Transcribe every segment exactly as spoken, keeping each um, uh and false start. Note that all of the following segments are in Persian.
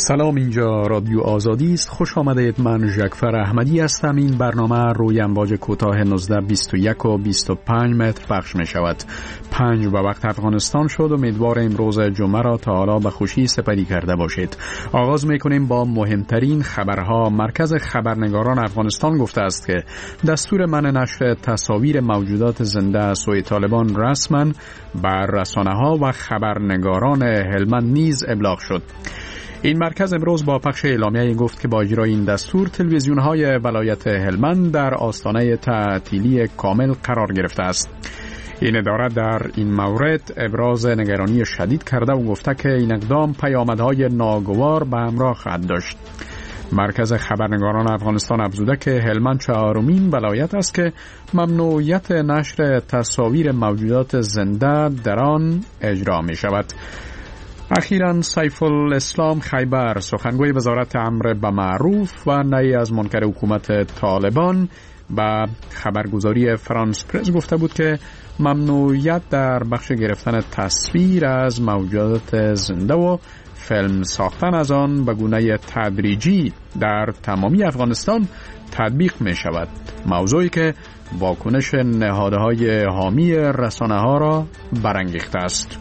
سلام، اینجا رادیو آزادی است. خوش آمدید. من ژکفر احمدی هستم. این برنامه روی امواج کوتاه نوزده بیست و یک و بیست و پنج متر پخش می شود. پنج و وقت افغانستان شد. امیدوار امروز جمعه را تا حالا به خوشی سپری کرده باشید. آغاز می کنیم با مهمترین خبرها. مرکز خبرنگاران افغانستان گفته است که دستور منع نشر تصاویر موجودات زنده از سوی طالبان رسما بر رسانه‌ها و خبرنگاران هلمند نیز ابلاغ شد. این مرکز امروز با پخش اعلامیه گفت که با اجرای این دستور تلویزیون‌های ولایت هلمند در آستانه تعطیلی کامل قرار گرفته است. این اداره در این مورد ابراز نگرانی شدید کرده و گفته که این اقدام پیامدهای ناگوار به همراه خواهد داشت. مرکز خبرنگاران افغانستان افزوده که هلمند چهارمین ولایت است که ممنوعیت نشر تصاویر موجودات زنده در آن اجرا می شود. اخیراً سیف الاسلام خیبر، سخنگوی وزارت امر به معروف و نهی از منکر حکومت طالبان، به خبرگزاری فرانس پرس گفته بود که ممنوعیت در بخش گرفتن تصویر از موجودات زنده و فیلم ساختن از آن به گونه تدریجی در تمامی افغانستان تطبیق می شود، موضوعی که واکنش نهادهای حامی رسانه‌ها را برانگیخته است.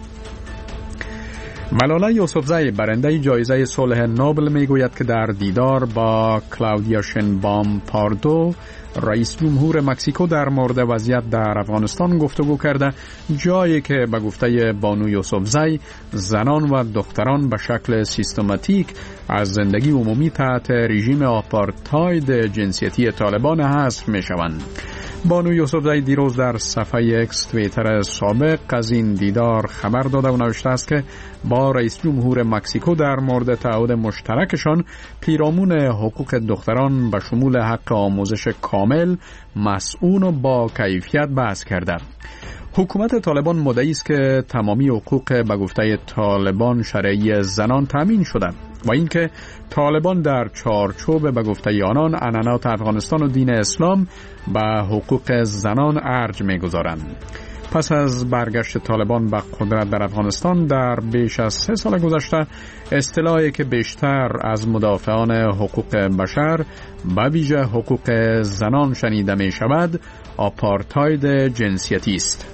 ملاله یوسفزی، برنده جایزه صلح نوبل، میگوید که در دیدار با کلاودیا شینبام پاردو، رئیس جمهور مکزیکو، در مورد وضعیت در افغانستان گفتگو کرده، جایی که به گفته بانو یوسفزی زنان و دختران به شکل سیستماتیک از زندگی عمومی تحت رژیم آپارتاید جنسیتی طالبان حذف می شوند. بانو یوسفزی دیروز در صفحه اکس توییتر سابق از این دیدار خبر داده و نوشته است که با رئیس جمهور مکزیکو در مورد تعهد مشترکشان پیرامون حقوق دختران به شمول حق آموزش کامل، مسئول و با کیفیت بحث کرده. حکومت طالبان مدعی است که تمامی حقوق به گفته طالبان شرعی زنان تامین شده و اینکه طالبان در چارچوب به گفته آنان عنعنات افغانستان و دین اسلام به حقوق زنان ارج می‌گذارند. پس از برگشت طالبان به قدرت در افغانستان در بیش از سه سال گذشته، اصطلاحی که بیشتر از مدافعان حقوق بشر به ویژه حقوق زنان شنیده می شود، آپارتاید جنسیتی است.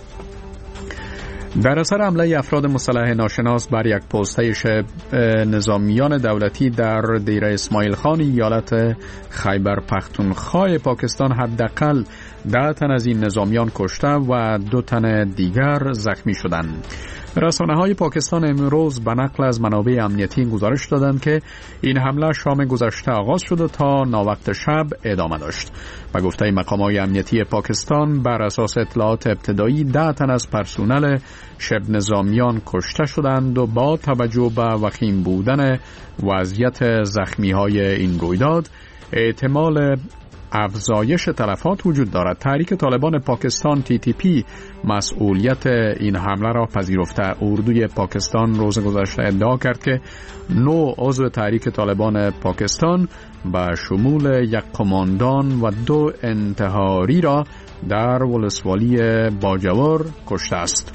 در اثر حمله افراد مسلح ناشناس بر یک پوسته نظامیان دولتی در دیره اسماعیل خان ایالت خیبر پختونخوا پاکستان، حداقل ده تن از این نظامیان کشته و دو تن دیگر زخمی شدند. رسانه‌های پاکستان امروز به نقل از منابع امنیتی گزارش دادند که این حمله شام گذشته آغاز شد و تا ناوقت شب ادامه داشت. به گفته مقامات امنیتی پاکستان، بر اساس اطلاعات ابتدایی ده تن از پرسنل شب نظامیان کشته شدند و با توجه به وخیم بودن وضعیت زخمی‌های این رویداد احتمال افزایش تلفات وجود دارد. تحریک طالبان پاکستان تی تی پی مسئولیت این حمله را پذیرفته. اردوی پاکستان روز گذشته ادعا کرد که نو عضو تحریک طالبان پاکستان به شمول یک قماندان و دو انتحاری را در ولسوالی باجوور کشته است.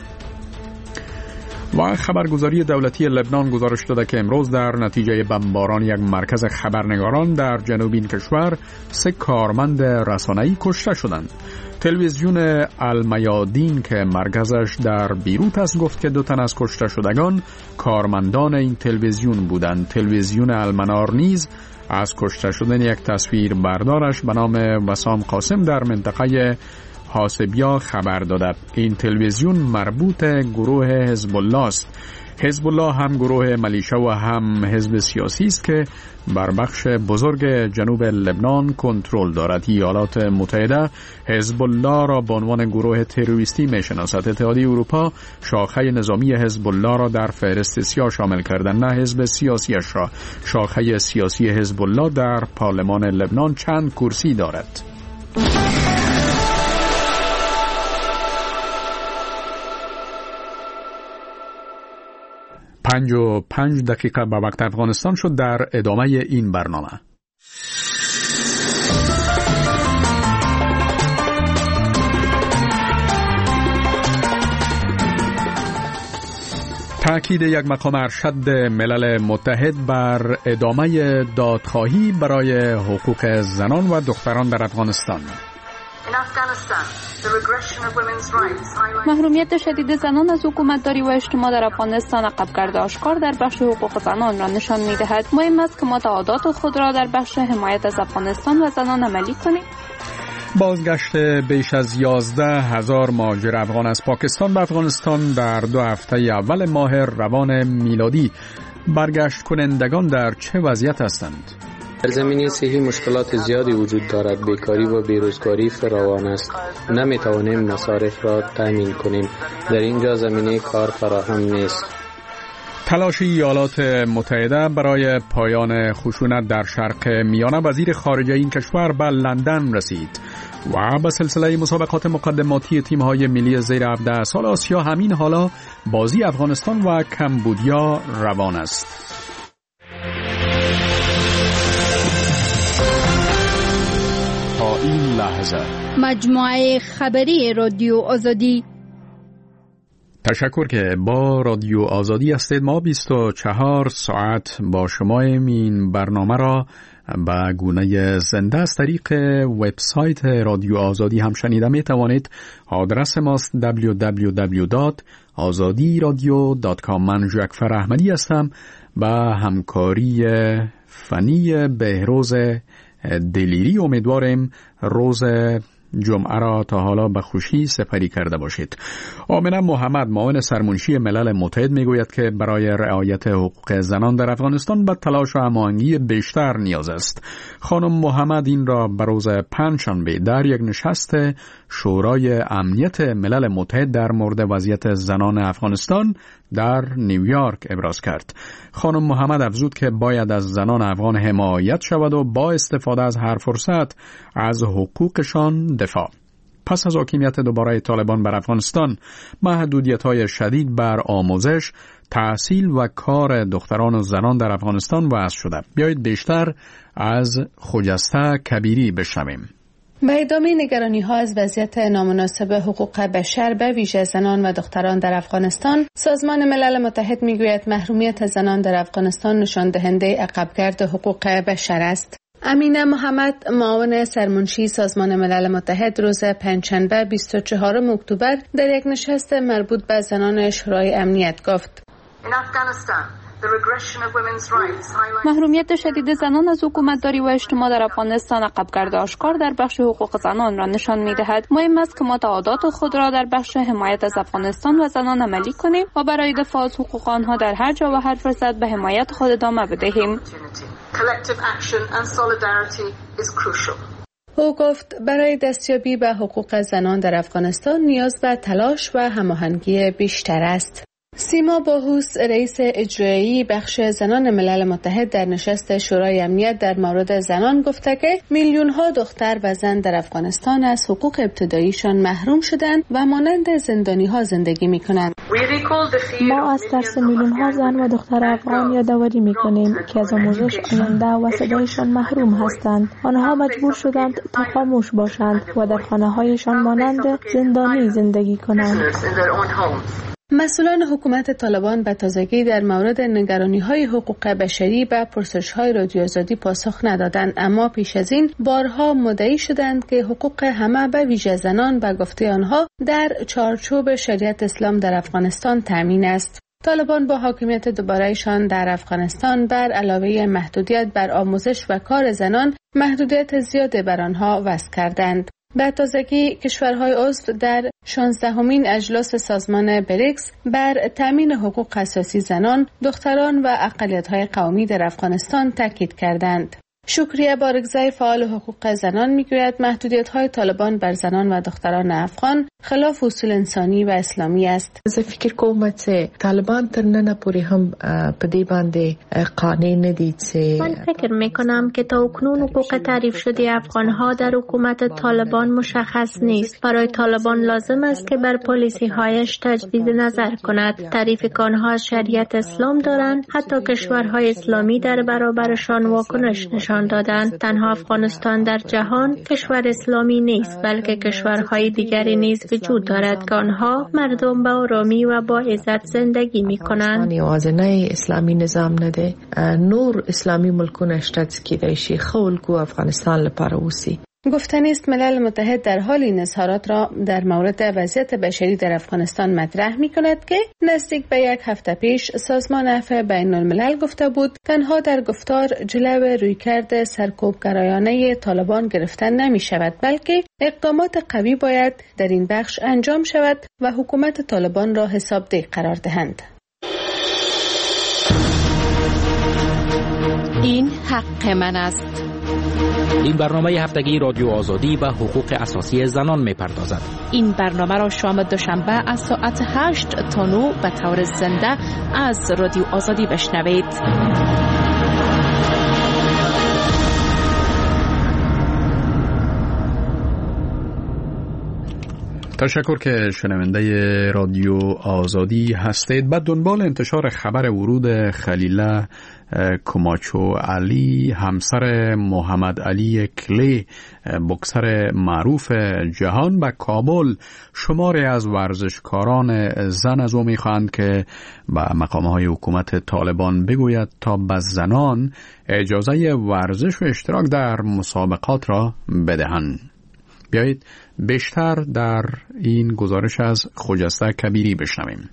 و خبرگزاری دولتی لبنان گزارش داده که امروز در نتیجه بمباران یک مرکز خبرنگاران در جنوب این کشور سه کارمند رسانه‌ای کشته شدند. تلویزیون المیادین که مرکزش در بیروت است گفت که دو تن از کشته شدگان کارمندان این تلویزیون بودند. تلویزیون المنار نیز از کشته شدن یک تصویر بردارش به نام وسام قاسم در منطقه حاسبیا خبر داده. این تلویزیون مربوط گروه حزب الله است. حزب الله هم گروه ملیشه و هم حزب سیاسی است که بر بخش بزرگ جنوب لبنان کنترل دارد. ایالات متحده حزب الله را به عنوان گروه تروریستی میشناسد. اتحادیه اروپا شاخه نظامی حزب الله را در فهرست سیاه شامل کردن، نه حزب سیاسیش را. شاخه سیاسی حزب الله در پارلمان لبنان چند کرسی دارد. پنج و پنج دقیقه به وقت افغانستان شد. در ادامه این برنامه تأکید یک مقام ارشد ملل متحد بر ادامه دادخواهی برای حقوق زنان و دختران در افغانستان. محرومیت شدید زنان از حکومتداری و اجتماع در افغانستان عقب‌گرد آشکار در بخش حقوق زنان را نشان می‌دهد. مهم است که ما تعهدات خود را در بخش حمایت از افغانستان و زنان عملی کنیم. بازگشت بیش از یازده هزار مهاجر افغان از پاکستان به افغانستان در دو هفته اول ماه روان میلادی. برگشت کنندگان در چه وضعیت هستند؟ در زمینه صحی مشکلات زیادی وجود دارد. بیکاری و بیروزگاری فراوان است. نمی توانیم مصارف را تامین کنیم. در اینجا زمینه کار فراهم نیست. تلاش ایالات متحده برای پایان خشونت در شرق میانه. وزیر خارجه این کشور به لندن رسید و به سلسله مسابقات مقدماتی تیم‌های ملی زیر هفده سال آسیا همین حالا بازی افغانستان و کمبودیا روان است. تا این لحظه مجموعه خبری رادیو آزادی. تشکر که با رادیو آزادی هستید. ما بیست و چهار ساعت با شما این برنامه را به گونه زنده از طریق وبسایت رادیو آزادی هم شنیده می توانید. آدرس ماست دبلیو دبلیو دبلیو دات آزادی رادیو دات کام. من جعفر احمدی هستم. با همکاری فنی بهروز دلیری امیدواریم روز جمعه را تا حالا به خوشی سپری کرده باشید. آمنه محمد معاون سرمنشی ملل متحد میگوید که برای رعایت حقوق زنان در افغانستان به تلاش و هماهنگی بیشتر نیاز است. خانم محمد این را به روز پنجشنبه در یک نشست شورای امنیت ملل متحد در مورد وضعیت زنان افغانستان در نیویورک ابراز کرد. خانم محمد افزود که باید از زنان افغان حمایت شود و با استفاده از هر فرصت از حقوقشان دفاع. پس از حاکمیت دوباره طالبان بر افغانستان، محدودیت‌های شدید بر آموزش، تحصیل و کار دختران و زنان در افغانستان وضع شده. بیایید بیشتر از خجسته کبیری بشنویم. به ادامه نگرانی ها از وضعیت نامناسب حقوق بشر به ویژه زنان و دختران در افغانستان، سازمان ملل متحد میگوید محرومیت زنان در افغانستان نشان دهنده عقبگرد حقوق بشر است. امینه محمد معاون سرمنشی سازمان ملل متحد روز پنجشنبه بیست و چهارم اکتبر در یک نشست مربوط به زنان شورای امنیت گفت: محرومیت شدید زنان از حکومتداری و اجتماع در افغانستان عقب‌گرد آشکار در بخش حقوق زنان را نشان می‌دهد. مهم است که ما تعهدات خود را در بخش حمایت از افغانستان و زنان عملی کنیم و برای دفاع از حقوق آنها در هر جا و هر فرصت به حمایت خود ادامه بدهیم. او گفت برای دستیابی به حقوق زنان در افغانستان نیاز به تلاش و هماهنگی بیشتر است. سیما باهوس رئیس اجرایی بخش زنان ملل متحد در نشست شورای امنیت در مورد زنان گفته که میلیون ها دختر و زن در افغانستان از حقوق ابتداییشان محروم شدند و مانند زندانی ها زندگی می کنند. ما از ترس میلیون ها زن و دختر افغان یادآوری می کنیم که از آموزش، آینده و صدایشان محروم هستند. آنها مجبور شدند تا خاموش باشند و در خانه هایشان مانند زندانی زندگی کنند. مسئولان حکومت طالبان به تازگی در مورد نگرانی‌های حقوق بشری به پرسش‌های رادیو آزادی پاسخ ندادند، اما پیش از این بارها مدعی شدند که حقوق همه به ویژه زنان به گفته آنها در چارچوب شریعت اسلام در افغانستان تامین است. طالبان با حاکمیت دوباره‌شان در افغانستان بر علاوه محدودیت بر آموزش و کار زنان، محدودیت زیاد بر آنها وضع کردند. به تازگی کشورهای عضو در شانزدهمین اجلاس سازمان بریکس بر تامین حقوق اساسی زنان، دختران و اقلیت‌های قومی در افغانستان تاکید کردند. شکریه بارگزای فعال حقوق زنان میگوید محدودیت‌های طالبان بر زنان و دختران افغان خلاف اصول انسانی و اسلامی است. زه فکر کوم چې طالبان تر نن پورې هم په دې باندې قانع نه دي چې من فکر میکنم که تا اکنون حقوق تعریف شده افغان‌ها در حکومت طالبان مشخص نیست. برای طالبان لازم است که بر پالیسی هایش تجدید نظر کند. تعریف که آنها از شریعت اسلام دارند، حتی کشورهای اسلامی در برابرشان واکنش نشان نشان دادند تنها افغانستان در جهان کشور اسلامی نیست، بلکه کشورهای دیگری نیز وجود دارد که آنها مردم با آرامی و با عزت زندگی می‌کنند. یوازینی اسلامی نظام نده، نور اسلامی ملکونش تدسکیده شی خولگو افغانستان لپاره اوسی. گفتنی است ملل متحد در حال این اظهارات را در مورد وضعیت بشری در افغانستان مطرح می کند که نزدیک به یک هفته پیش سازمان عفو بین الملل گفته بود تنها در گفتار جلو رویکرد سرکوبگرایانه طالبان گرفتن نمی شود، بلکه اقدامات قوی باید در این بخش انجام شود و حکومت طالبان را حسابدهی قرار دهند. این حق من است. این برنامه هفتگی رادیو آزادی به حقوق اساسی زنان می‌پردازد. این برنامه را شام دوشنبه از ساعت هشت تا نه به طور زنده از رادیو آزادی بشنوید. تشکر که شنونده رادیو آزادی هستید. بعد دنبال انتشار خبر ورود خلیله کماچو علی همسر محمد علی کلی بوکسر معروف جهان به کابل، شماری از ورزشکاران زن از او می‌خواهند که به مقام‌های حکومت طالبان بگوید تا به زنان اجازه ورزش و اشتراک در مسابقات را بدهند. بیایید بیشتر در این گزارش از خجسته کبیری بشنویم.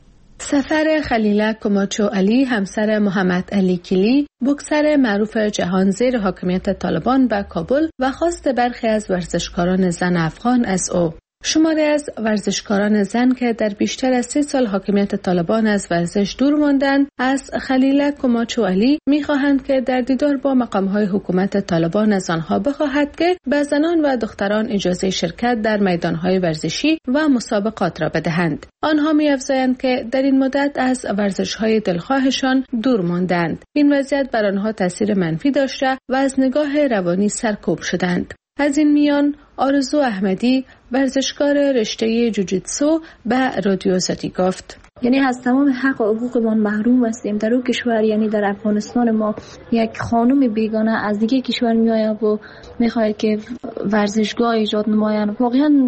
سفر خلیله کماچو علی همسر محمد علی کلی بوکسر معروف جهان زیر حاکمیت طالبان به کابل و خواست برخی از ورزشکاران زن افغان از او. شماری از ورزشکاران زن که در بیشتر از سه سال حاکمیت طالبان از ورزش دور ماندند، از خلیله کماچو علی می‌خواهند که در دیدار با مقام‌های حکومت طالبان از آنها بخواهد که به زنان و دختران اجازه شرکت در میدان‌های ورزشی و مسابقات را بدهند. آنها می‌افزایند که در این مدت از ورزش‌های دلخواهشان دور ماندند. این وضعیت بر آنها تاثیر منفی داشته و از نگاه روانی سرکوب شدند. از این میان آرزو احمدی ورزشکار رشته جوجیتسو به رادیو آزادی گفت: یعنی از تمام حق و حقوقمان محروم هستیم در اون کشور. یعنی در افغانستان ما یک خانم بیگانه از دیگه کشور میآید و میخواد که ورزشگاه ایجاد نمایند. واقعا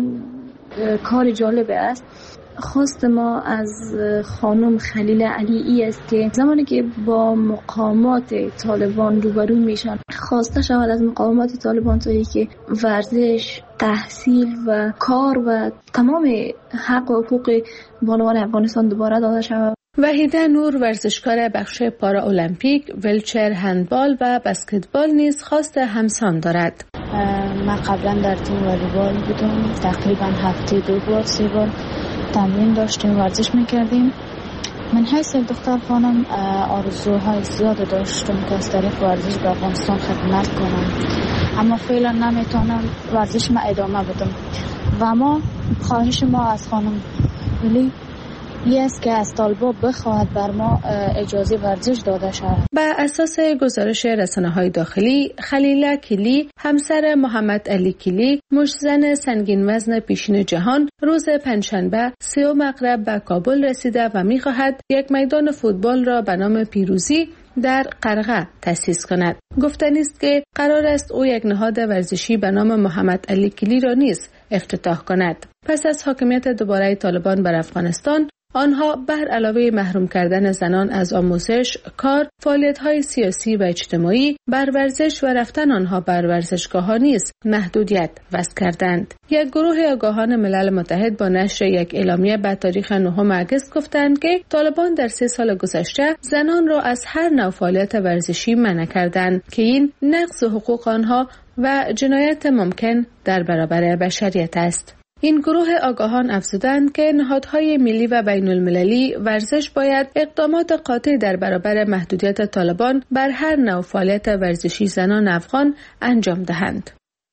کار جالب است. خواست ما از خانم خلیله علی ای است که زمانی که با مقامات طالبان روبرو میشن خواسته شود از مقامات طالبان تا که ورزش، تحصیل و کار و تمام حق و حقوق بانوان افغانستان دوباره داده شود. وحیده نور ورزشکار بخش پارا المپیک، ویلچر، هندبال و بسکتبال نیز خواست همسان دارد. من قبلا در تیم والیبال بودم، تقریبا هفته دو بار سه بار تمرین داشتیم، ورزش میکردیم. من حیث دختر خانم آرزوهای زیاد داشتم که از طریق ورزش به افغانستان خدمت کنم، اما فعلا نمیتونم ورزش ما ادامه بدم و ما خواهش ما از خانم ولی این است که از طالبان بخواهد بر ما اجازه ورزش داده شود. بر اساس گزارش رسانه‌های داخلی، خلیله کلی همسر محمد علی کلی مشتزن سنگین وزن پیشین جهان روز پنجشنبه سه مغرب به کابل رسیده و می‌خواهد یک میدان فوتبال را به نام پیروزی در قرغه تأسیس کند. گفتنی است که قرار است او یک نهاد ورزشی به نام محمد علی کلی را نیز افتتاح کند. پس از حاکمیت دوباره طالبان بر افغانستان، آنها بر علاوه محروم کردن زنان از آموزش، کار، فعالیت‌های سیاسی و اجتماعی، بر ورزش و رفتن آنها بر ورزشگاه‌ها نیز محدودیت وضع کردند. یک گروه آگاهان ملل متحد با نشر یک اعلامیه به تاریخ نهم اگست گفتند که طالبان در سه سال گذشته زنان را از هر نوع فعالیت ورزشی منع کردند که این نقض حقوق آنها و جنایت ممکن در برابر بشریت است. این گروه آگاهان افزودند که نهادهای ملی و بین المللی ورزش باید اقدامات قاطع در برابر محدودیت طالبان بر هر نوع فعالیت ورزشی زنان افغان انجام دهند.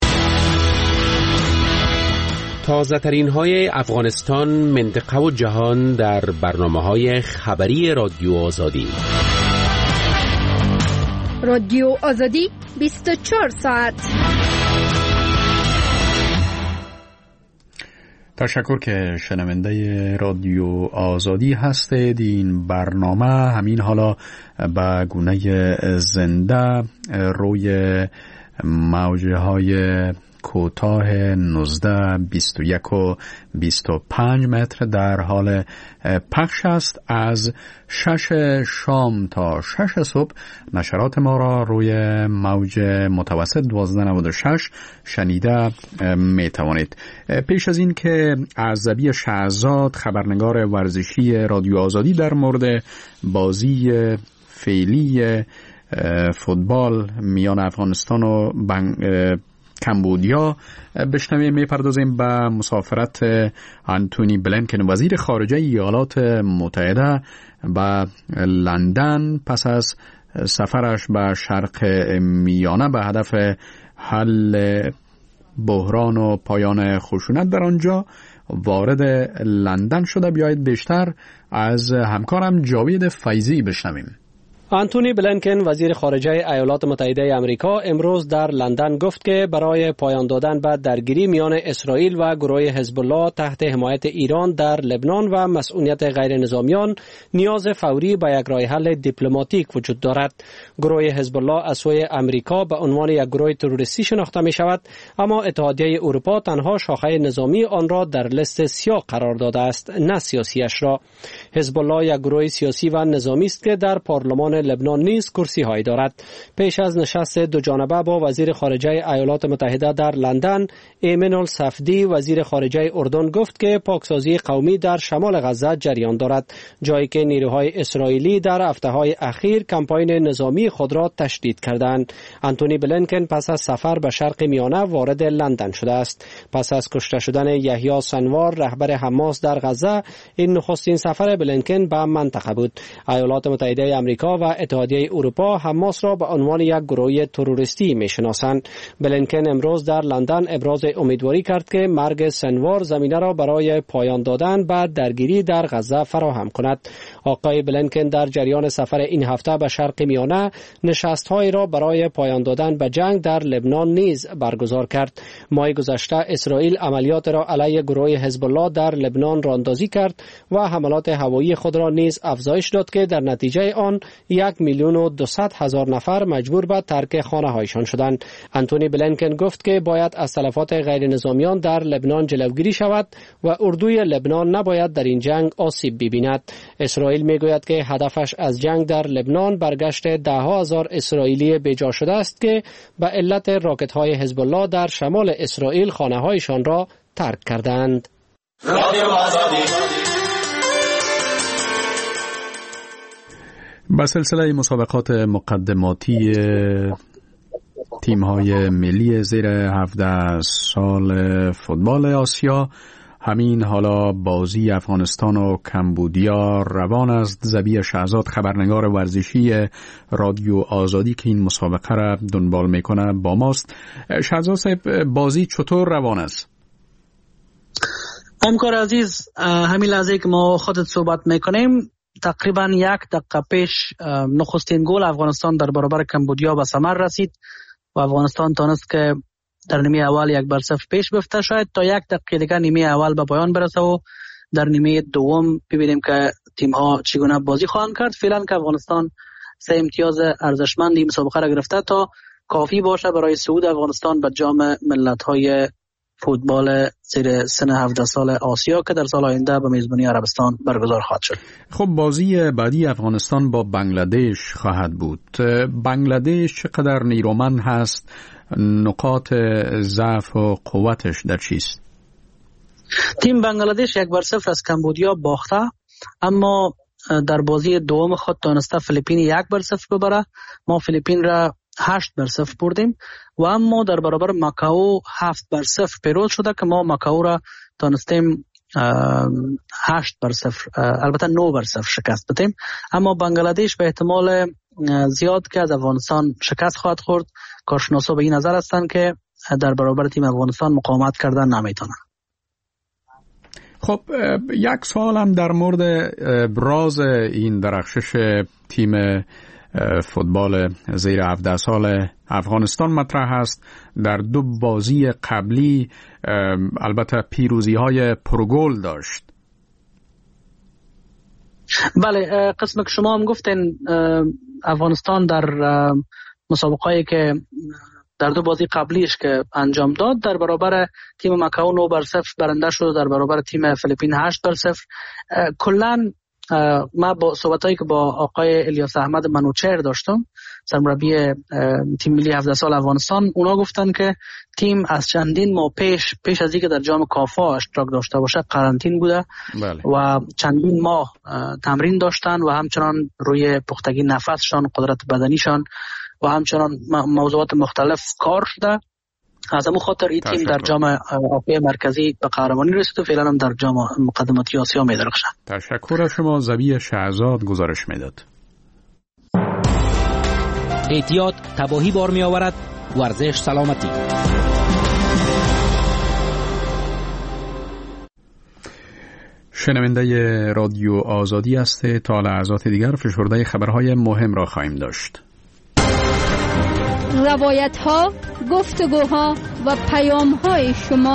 تازه ترین های افغانستان، منطقه و جهان در برنامه های خبری رادیو آزادی. رادیو آزادی بیست و چهار ساعت. تشکر که شنونده رادیو آزادی هستید. این برنامه همین حالا به گونه زنده روی موجه های کوتاه نوزده، بیست و یک و بیست و پنج متر در حال پخش است. از شش شام تا شش صبح نشرات ما را روی موج متوسط دوازده نود و شش شنیده می توانید. پیش از این که عزبی شهزاد خبرنگار ورزشی رادیو آزادی در مورد بازی فعلی فوتبال میان افغانستان و بنگ کمبودیا بشنویم، میپردازیم به مسافرت آنتونی بلینکن وزیر خارجه ایالات متحده به لندن پس از سفرش به شرق میانه به هدف حل بحران و پایان خشونت در آنجا وارد لندن شده. بیایید بیشتر از همکارم جاوید فیضی بشنویم. آنتونی بلینکن وزیر خارجه ایالات متحده آمریکا امروز در لندن گفت که برای پایان دادن به درگیری میان اسرائیل و گروه حزب الله تحت حمایت ایران در لبنان و مسئولیت غیر نظامیان نیاز فوری به یک راه حل دیپلماتیک وجود دارد. گروه حزب الله از سوی آمریکا به عنوان یک گروه تروریستی شناخته می شود، اما اتحادیه اروپا تنها شاخه نظامی آن را در لیست سیاه قرار داده است، نه سیاسیش را. حزب الله یک گروه سیاسی و نظامی است که در پارلمان لبنان نیز کرسی هایی دارد. پیش از نشست دو جانبه با وزیر خارجه ایالات متحده در لندن، ایمن الصفدی وزیر خارجه اردن گفت که پاکسازی قومی در شمال غزه جریان دارد، جایی که نیروهای اسرائیلی در هفته‌های اخیر کمپاین نظامی خود را تشدید کردند. آنتونی بلینکن پس از سفر به شرق میانه وارد لندن شده است. پس از کشته شدن یحیی سنوار رهبر حماس در غزه، این نخستین سفر بلینکن به منطقه بود. ایالات متحده آمریکا و اتحادیه اروپا حماس را به عنوان یک گروه تروریستی می‌شناسند. بلینکن امروز در لندن ابراز امیدواری کرد که مرگ سنوار زمینه را برای پایان دادن به درگیری در غزه فراهم کند. آقای بلینکن در جریان سفر این هفته به شرق میانه نشست‌هایی را برای پایان دادن به جنگ در لبنان نیز برگزار کرد. ماه گذشته اسرائیل عملیات را علیه گروه حزب الله در لبنان راندازی کرد و حملات هوایی خود را نیز افزایش داد که در نتیجه آن یک میلیون و دویست هزار نفر مجبور به ترک خانه هایشان شدند. آنتونی بلینکن گفت که باید از تلفات غیر نظامیان در لبنان جلوگیری شود و اردوی لبنان نباید در این جنگ آسیب ببیند. اسرائیل میگوید که هدفش از جنگ در لبنان برگشت ده ها هزار اسرائیلی بیجا شده است که به علت راکت های حزب الله در شمال اسرائیل خانه هایشان را ترک کردند. با سلسله مسابقات مقدماتی تیم‌های ملی زیر هفده سال فوتبال آسیا، همین حالا بازی افغانستان و کمبودیا روان است. زبی شهزاد خبرنگار ورزشی رادیو آزادی که این مسابقه را دنبال میکنه با ماست. شهزاد صاحب، بازی چطور روان است؟ همکار عزیز، همین لحظه که ما خودت صحبت میکنیم تقریبا یک دقیقه پیش نخستین گل افغانستان در برابر کمبودیا به ثمر رسید و افغانستان تانست که در نیمه اول یک بر صفر پیش بفته. شاید تا یک دقیقه دیگه نیمه اول به پایان برسه و در نیمه دوم ببینیم که تیم ها چگونه بازی خواهند کرد. فعلا که افغانستان سه امتیاز ارزشمند این مسابقه را گرفته تا کافی باشه برای صعود افغانستان به جام ملت‌های فوتبال زیر سن هفده سال آسیا که در سال آینده به میزبانی عربستان برگزار خواهد شد. خب بازی بعدی افغانستان با بنگلادش خواهد بود. بنگلادش چقدر نیرومند هست؟ نقاط ضعف و قوتش در چیست؟ تیم بنگلادش یک بر صفر از کمبودیا باخته، اما در بازی دوم خود تانسته فیلیپین یک بر صفر ببره. ما فیلیپین را هشت بر صفر بردیم و اما در برابر ماکائو هفت بر صفر پیروز شده که ما ماکائو را تانستیم هشت بر صفر البته نه بر صفر شکست بدیم. اما بنگلادش به احتمال زیاد که از افغانستان شکست خواهد خورد. کارشناسا به این نظر هستند که در برابر تیم افغانستان مقاومت کردن نمیتونن. خب یک سوال هم در مورد راز این درخشش تیم فوتبال زیر هفده سال افغانستان مطرح است. در دو بازی قبلی البته پیروزی های پرگل داشت. بله، قسم که شما هم گفتین افغانستان در مسابقه‌ای که در دو بازی قبلیش که انجام داد در برابر تیم مکاو نه بر صفر برنده شد، در برابر تیم فیلیپین هشت بر صفر. کلاً ما با صحبتایی که با آقای الیاس احمد منوچهر داشتم، سرمربی تیم ملی هفده سال افغانستان، اونا گفتن که تیم از چندین ماه پیش پیش از اینکه در جام کافا اشتراک داشته باشه قرنطین بوده. بله. و چندین ماه تمرین داشتن و همچنان روی پختگی نفسشان، قدرت بدنیشان و همچنان موضوعات مختلف کار شده. از همون خاطر این تیم در جام آسیای مرکزی به قهرمانی رسید و فعلا هم در جام مقدماتی آسیا می درخشد. تشکر از شما. زبی شهزاد گزارش میداد. احتیاط تباهی بار می آورد، ورزش سلامتی. شنونده رادیو آزادی است. تا لحظات دیگر فشرده خبرهای مهم را خواهیم داشت. روایت ها، گفتگوها و پیام های شما.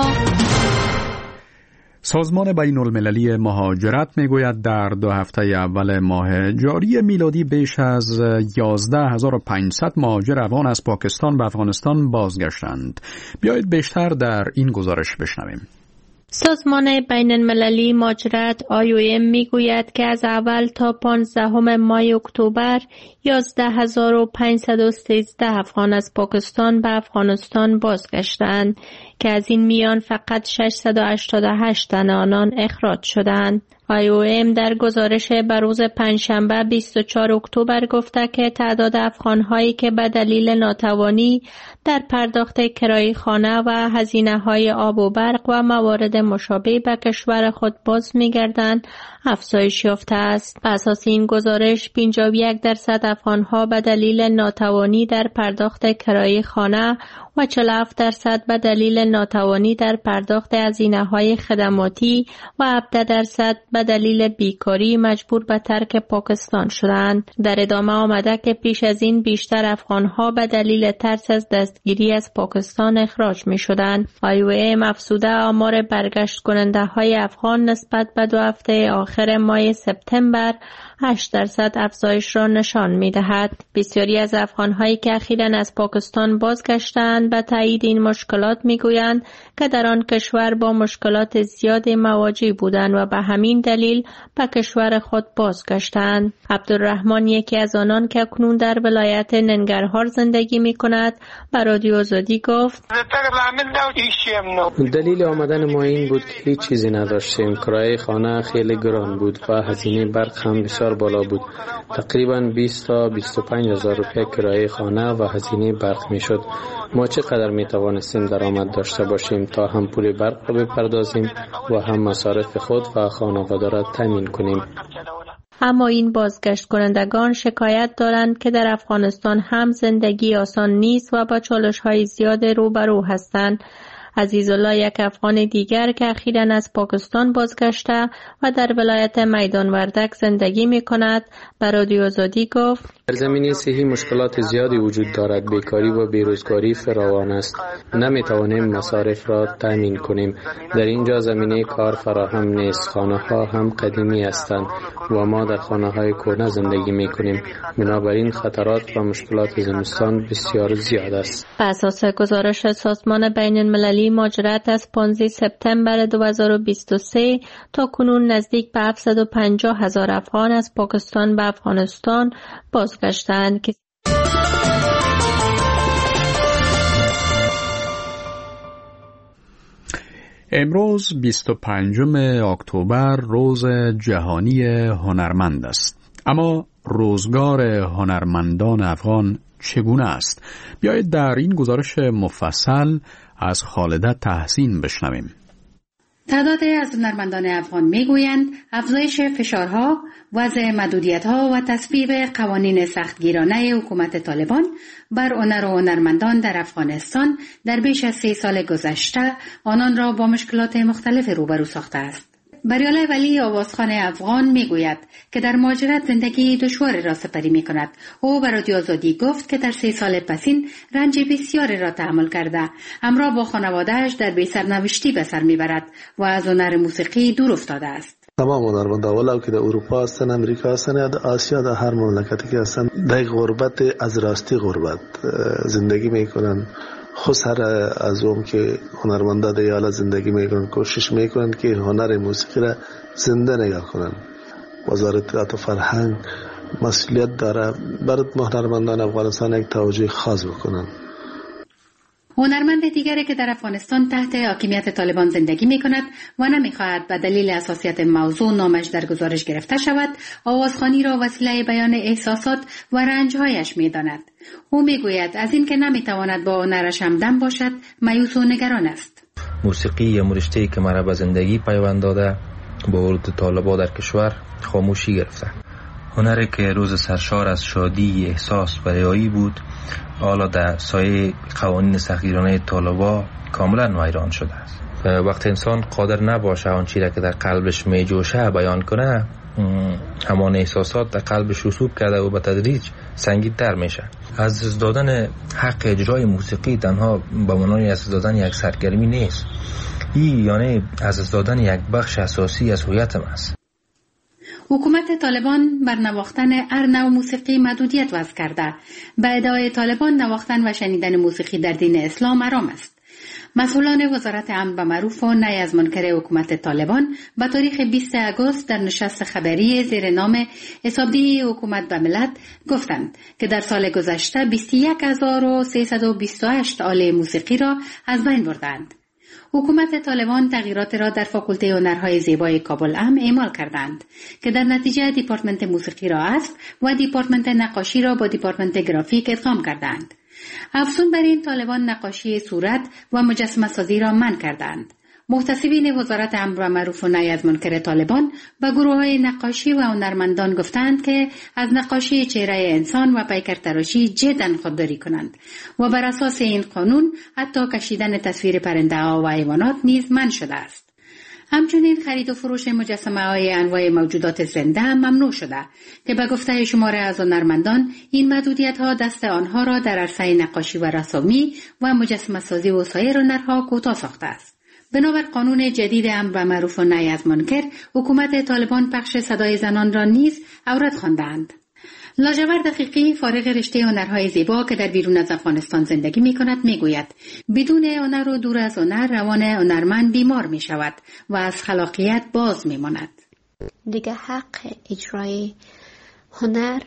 سازمان بین المللی مهاجرت میگوید در دو هفته اول ماه جاری میلادی بیش از یازده هزار و پانصد مهاجر افغان از پاکستان به افغانستان بازگشتند. بیایید بیشتر در این گزارش بشنویم. سازمان بین المللی مهاجرت آی او ام میگوید که از اول تا پانزدهم ماه اکتبر یازده هزار و پانصد و سیزده افغان از پاکستان به افغانستان بازگشتند که از این میان فقط ششصد و هشتاد و هشت تن آنان اخراج شدند. آی او ام در گزارش بر روز پنجشنبه بیست و چهارم اکتبر گفته که تعداد افغان‌هایی که به دلیل ناتوانی در پرداخت کرایه خانه و هزینه‌های آب و برق و موارد مشابه به کشور خود باز می‌گردند افزایش یافته است. بر اساس این گزارش پنجاه و یک درصد افغان‌ها به دلیل ناتوانی در پرداخت کرایه خانه و چهل و هفت درصد به دلیل ناتوانی در پرداخت هزینه‌های خدماتی و هفده درصد به دلیل بیکاری مجبور به ترک پاکستان شدند. در ادامه آمده که پیش از این بیشتر افغان‌ها به دلیل ترس از دستگیری از پاکستان اخراج می‌شدند. آی او ام افزوده آمار برگشت کننده های افغان نسبت به دو هفته آخر ماه سپتامبر هشت درصد افزایش را نشان می‌دهد. بسیاری از افغان‌هایی که اخیراً از پاکستان بازگشتند به تایید این مشکلات می‌گویند که در آن کشور با مشکلات زیاد مواجه بودند و به همین دلیل به کشور خود بازگشتند. عبدالرحمن یکی از آنان که اکنون در ولایت ننگرهار زندگی می‌کند به رادیو آزادی گفت: دلیل آمدن ما این بود که هیچ چیزی نداشتیم. کرایه خانه خیلی گران بود و هزینه برق هم بسیار بالا بود. تقریباً بیست تا بیست و پنج هزار روپیه کرایه خانه و هزینه برق میشد. ما چقدر می توانستیم درآمد داشته باشیم تا هم پول برق را بپردازیم و هم مصارف خود و خانواده را تامین کنیم. اما این بازگشت کنندگان شکایت دارند که در افغانستان هم زندگی آسان نیست و با چالش‌های زیاد روبرو هستند. عزیزالله یک افغان دیگر که اخیراً از پاکستان بازگشته و در ولایت میدان وردک زندگی می کند به رادیو آزادی گفت: در زمینه صحی مشکلات زیادی وجود دارد. بیکاری و بیروزگاری فراوان است. نمی توانیم مصارف را تامین کنیم. در اینجا زمینه کار فراهم نیست. خانه ها هم قدیمی هستند و ما در خانه های کهنه زندگی می کنیم. بنابراین خطرات و مشکلات زمستان بسیار زیاد است. بر اساس گزارش سازمان بین المللی مهاجرت از پانزدهم سپتامبر دو هزار و بیست و سه تا کنون نزدیک به هفتصد و پنجاه هزار افغان از پاکستان به افغانستان بازگشتند که امروز بیست و پنجم اکتبر روز جهانی هنرمند است. اما روزگار هنرمندان افغان چگونه است؟ بیایید در این گزارش مفصل از خالده تحسین بشنویم. تعدادی از هنرمندان افغان میگویند افزایش فشارها، وضع محدودیت‌ها و تصویب قوانین سختگیرانه حکومت طالبان بر هنر و هنرمندان در افغانستان در بیش از سه سال گذشته آنان را با مشکلات مختلف روبرو ساخته است. بریاله ولی آوازخوان افغان میگوید که در مهاجرت زندگی دشوار را سپری می کند. او به رادیو آزادی گفت که در سه سال پسین رنج بسیاری را تحمل کرده، همراه با خانواده‌اش در بی سرنوشتی به سر میبرد و از هنر موسیقی دور افتاده است. تمام هنرمندا ولو که در اروپا هستن، امریکا هستن یا در آسیا، در هر مملکتی که هستن در غربت از راستی غربت زندگی میکنن. خسر از اون که هنرمندا در حال زندگی میکنن کوشش میکنن که هنر موسیقی را زنده نگاه کنن. وزارت اطلاعات فرهنگ مسئولیت داره برای هنرمندان افغانستان یک توجه خاص بکنن. هنرمند دیگری که در افغانستان تحت حاکمیت طالبان زندگی می کند و نمی خواهد به دلیل حساسیت موضوع نامش در گزارش گرفته شود، آوازخوانی را وسیله بیان احساسات و رنجهایش می داند. او می گوید از این که نمی تواند با هنرش همدم باشد مایوس و نگران است. موسیقی یا رشته‌ای که مرا به زندگی پیوند داده با ورود طالبان در کشور خاموشی گرفته. هنری که روز سرشار از شادی، احساس و ریایی بود، حالا در سایه قوانین سختگیرانه طالبان کاملا ویران شده است. وقتی انسان قادر نباشه آن چیزی که در قلبش می جوشه بیان کنه، همان احساسات در قلبش رسوب کرده و به تدریج سنگین‌تر میشه. از دست دادن حق اجرای موسیقی تنها به معنای از دست دادن یک سرگرمی نیست، این یعنی از دست دادن یک بخش اساسی از هویتم است. حکومت طالبان بر نواختن هر نوع موسیقی محدودیت وضع کرده. به ادعای طالبان نواختن و شنیدن موسیقی در دین اسلام حرام است. مسئولان وزارت امر به معروف و نهی از منکر حکومت طالبان به تاریخ بیست آگوست در نشست خبری زیر نام حسابدهی حکومت به ملت گفتند که در سال گذشته بیست و یک هزار و سیصد و بیست و هشت آله موسیقی را از بین بردند. حکومت طالبان تغییرات را در فاکولته هنرهای زیبای کابل هم اعمال کردند که در نتیجه دیپارتمنت موسیقی را حذف و دیپارتمنت نقاشی را با دیپارتمنت گرافیک ادغام کردند. افزون بر این طالبان نقاشی صورت و مجسمه سازی را منع کردند. محتسبین وزارت امر و معروف و نهی از منکر طالبان به گروه‌های نقاشی و هنرمندان گفتند که از نقاشی چهره انسان و پیکر تراشی جداً خودداری کنند و بر اساس این قانون حتی کشیدن تصویر پرنده‌ها و حیوانات نیز منع شده است. همچنین خرید و فروش مجسمه‌های انواع موجودات زنده هم ممنوع شده که به گفته شماره از هنرمندان این محدودیت‌ها دست آنها را در عرصه نقاشی و رسامی و مجسمه سازی و سایر هنرها کوتاه ساخته است. بنابر قانون جدید امر به معروف و نهی از منکر، حکومت طالبان پخش صدای زنان را نیز عورت خواندند. لاجورد دقیقی فارغ رشته هنرهای زیبا که در بیرون از افغانستان زندگی می کند می گوید بدون هنر و دور از هنر روان هنرمند بیمار می شود و از خلاقیت باز می ماند. دیگه حق اجرای هنر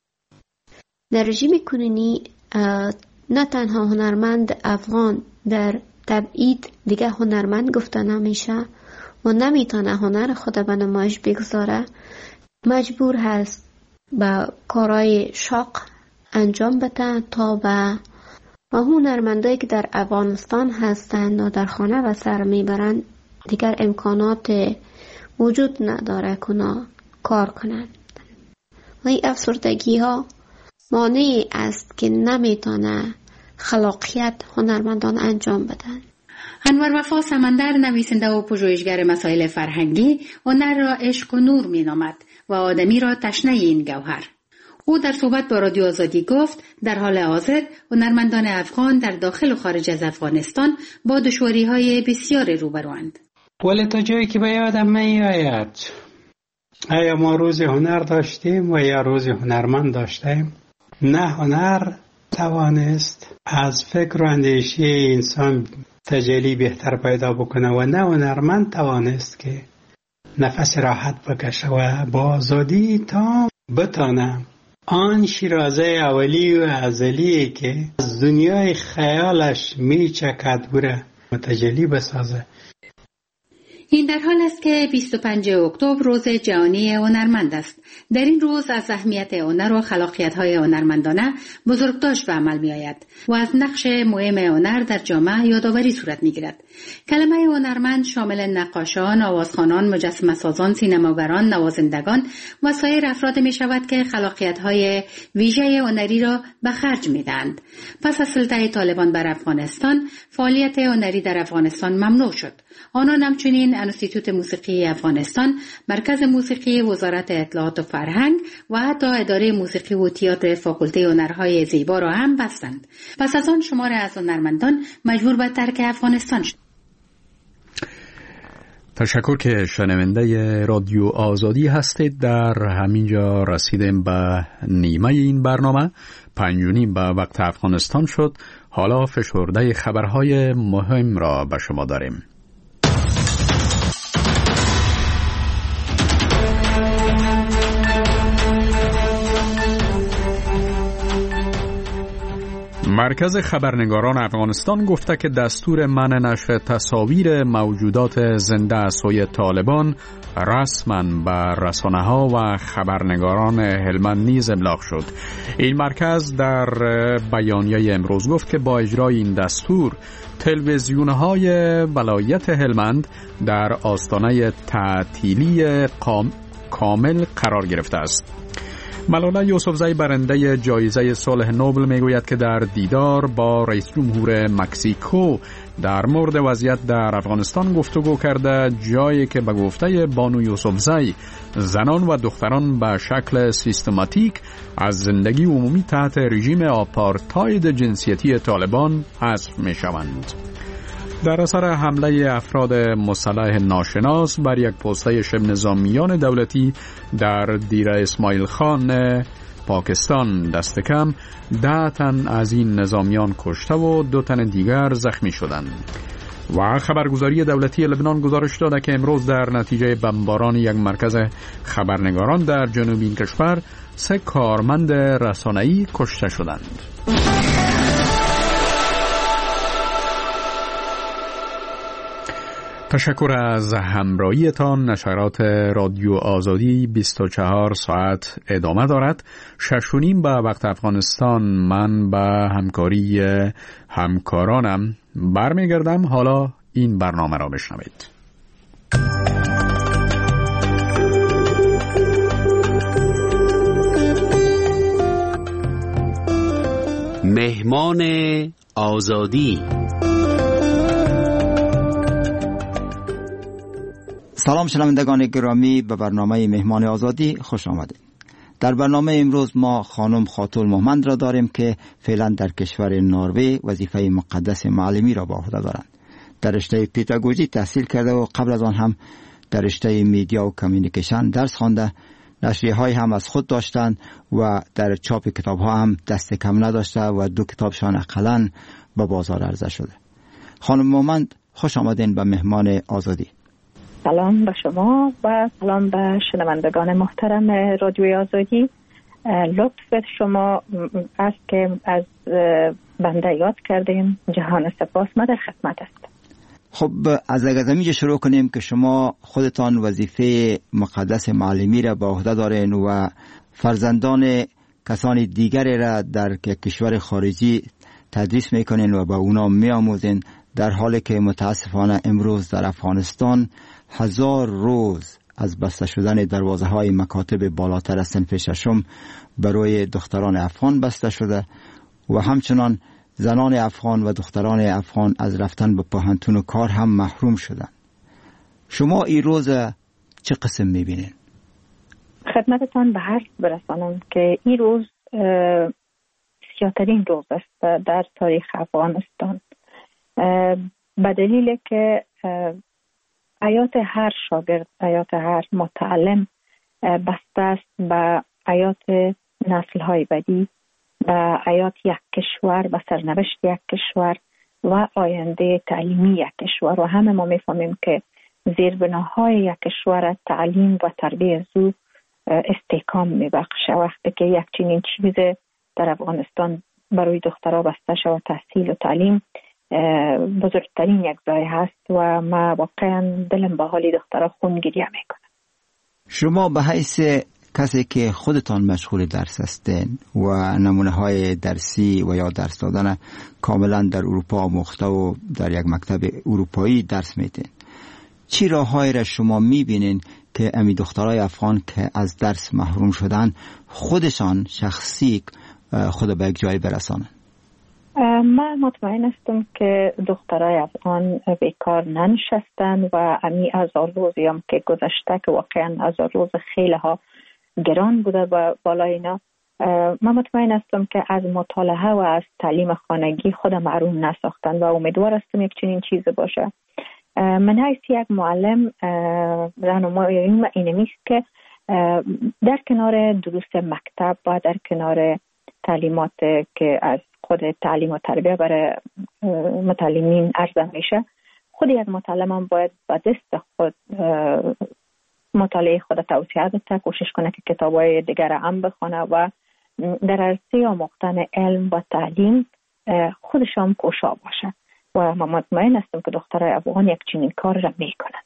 در رژیم کنونی نه تنها هنرمند افغان در تبعید دیگه هنرمند گفته نمیشه و نمیتونه هنر خود به نمایش بگذاره، مجبور هست به کارهای شاق انجام بده تا به و هنرمندایی که در افغانستان هستند و در خانه و سر میبرند دیگر امکانات وجود نداره کنه کار کنند و این افسردگی ها مانعی است که نمیتونه خلاقیت هنرمندان انجام بدن. انور وفا سمندر، نویسنده و پژوهشگر مسائل فرهنگی، هنر را عشق و نور می نامد و آدمی را تشنه این گوهر. او در صحبت با رادیو آزادی گفت در حال حاضر هنرمندان افغان در داخل و خارج از افغانستان با دشواری‌های بسیار روبروند. ولی تا جایی که به یادم می آید، آیا ما روز هنر داشتیم و یا روز هنرمند داشتیم؟ نه هنر توانست از فکر و اندیشه انسان تجلی بهتر پیدا بکنه و نه هنرمند توانست که نفس راحت بکشه و با آزادی تا بتانه آن شیرازه اولی و ازلی که از دنیای خیالش میچکد بره متجلی بسازه. این در حال است که بیست و پنجم اکتبر روز جهانی هنرمند است. در این روز از اهمیت هنر و خلاقیت‌های هنرمندانه بزرگداشت به عمل می‌آید و از نقش مهم هنر در جامعه یادآوری صورت می‌گیرد. کلمه هنرمند شامل نقاشان، آوازخوانان، مجسمه‌سازان، سینماگران، نوازندگان و سایر افراد می‌شود که خلاقیت‌های ویژه هنری را به خرج می‌دهند. پس از سلطه طالبان بر افغانستان، فعالیت هنری در افغانستان ممنوع شد. آنان همچنین انستیتوت موسیقی افغانستان، مرکز موسیقی وزارت اطلاعات و فرهنگ و حتی اداره موسیقی و تئاتر فاکولته هنرهای زیبا را هم بستند. پس از آن شمار از هنرمندان مجبور به ترک افغانستان شد. تشکر که شنونده رادیو آزادی هستید. در همینجا رسیدیم به نیمه این برنامه. پنج و نیم به وقت افغانستان شد. حالا فشرده خبرهای مهم را به شما داریم. مرکز خبرنگاران افغانستان گفته که دستور منع نشر تصاویر موجودات زنده از سوی طالبان رسما به رسانه‌ها و خبرنگاران هلمند نیز ابلاغ شد. این مرکز در بیانیه امروز گفت که با اجرای این دستور تلویزیون‌های ولایت هلمند در آستانه تعطیلی کامل قرار گرفته است. ملاله یوسفزئی برنده جایزه صلح نوبل میگوید که در دیدار با رئیس جمهور مکزیکو در مورد وضعیت در افغانستان گفتگو کرده، جایی که به گفته بانو یوسفزئی زنان و دختران به شکل سیستماتیک از زندگی عمومی تحت رژیم آپارتاید جنسیتی طالبان حذف می شوند. در اثر حمله افراد مسلح ناشناس بر یک پوسته شبه نظامیان دولتی در دیر اسماعیل خان پاکستان دست کم ده تن از این نظامیان کشته و دو تن دیگر زخمی شدند. و خبرگزاری دولتی لبنان گزارش داده که امروز در نتیجه بمباران یک مرکز خبرنگاران در جنوب این کشور سه کارمند رسانه‌ای کشته شدند. تشکر از همراهیتان. نشرات رادیو آزادی بیست و چهار ساعت ادامه دارد. شش و نیم به وقت افغانستان من به همکاری همکارانم برمیگردم. حالا این برنامه را بشنوید. مهمان آزادی. سلام شنوندگان گرامی، به برنامه مهمان آزادی خوش آمدید. در برنامه امروز ما خانم خاتون محمد را داریم که فعلا در کشور نروژ وظیفه مقدس معلمی را به عهده دارند. در رشته پداگوژی تحصیل کرده و قبل از آن هم در رشته میدیا و کمیونیکیشن درس خوانده. نشریه‌های هم از خود داشتند و در چاپ کتاب‌ها هم دست کم نداشته و دو کتابشان اقلاً به بازار عرضه شده. خانم محمد خوش آمدین به مهمان آزادی. سلام به شما و سلام به شنوندگان محترم رادیوی آزادی. لطف شما است که از بنده یاد کردیم. جهان سپاس. ما در خدمت است. خب از اگه شروع کنیم که شما خودتان وظیفه مقدس معلمی را به عهده دارین و فرزندان کسان دیگری را در کشور خارجی تدریس میکنین و به اونا میآموزین، در حالی که متاسفانه امروز در افغانستان هزار روز از بسته شدن دروازه های مکاتب بالاتر از صنف ششم برای دختران افغان بسته شده و همچنان زنان افغان و دختران افغان از رفتن به پوهنتون و کار هم محروم شدن. شما این روز چه قسم میبینین؟ خدمتتان به هر برسانم که این روز سیاه‌ترین روز است در تاریخ افغانستان، به دلیل که حیات هر شاگرد، حیات هر متعلم بسته است به حیات نسل‌های بعدی، به حیات یک کشور، به سرنوشت یک کشور و آینده تعلیمی یک کشور. و همه ما میفهمیم که زیربناهای یک کشور تعلیم و تربیت زو استحکام میبخشه. وقتی که یک چنین چیز در افغانستان برای دخترها بسته شود، تحصیل و تعلیم بزرگترین یک ضایعه هست و ما واقعا دلم به حال دخترها خون گریه میکنم. شما به حیث کسی که خودتان مشغول درس هستین و نمونه های درسی و یا درس دادن کاملا در اروپا آموخته و در یک مکتب اروپایی درس میدین، چی راههایی را شما میبینین که امی دخترای افغان که از درس محروم شدن خودشان شخصی خود به یک جایی برسانن؟ من مطمئن هستم که دخترای افغان بیکار ننشستن و امی هزار روزی هم که گذشته که واقعا هزار روز خیلی ها گران بوده و بالای اینا. من مطمئن هستم که از مطالعه و از تعلیم خانگی خود محروم نساختن و امیدوار هستم یک چنین چیز باشه. من حیث یک معلم راهنماییم اینمیست که در کنار دروس مکتب و در کنار تعلیمات که از خود تعلیم و تربیه برای متعلمین عرضه میشه، خود یک معلم هم باید با دست خود مطالعه خود توسعه بده، کوشش کنه که کتابای دیگر هم بخونه و در عرصه آموختن علم و تعلیم خودش هم کوشا باشه و من مطمئن هستم که دخترای افغان یک چنین کار را میکنن.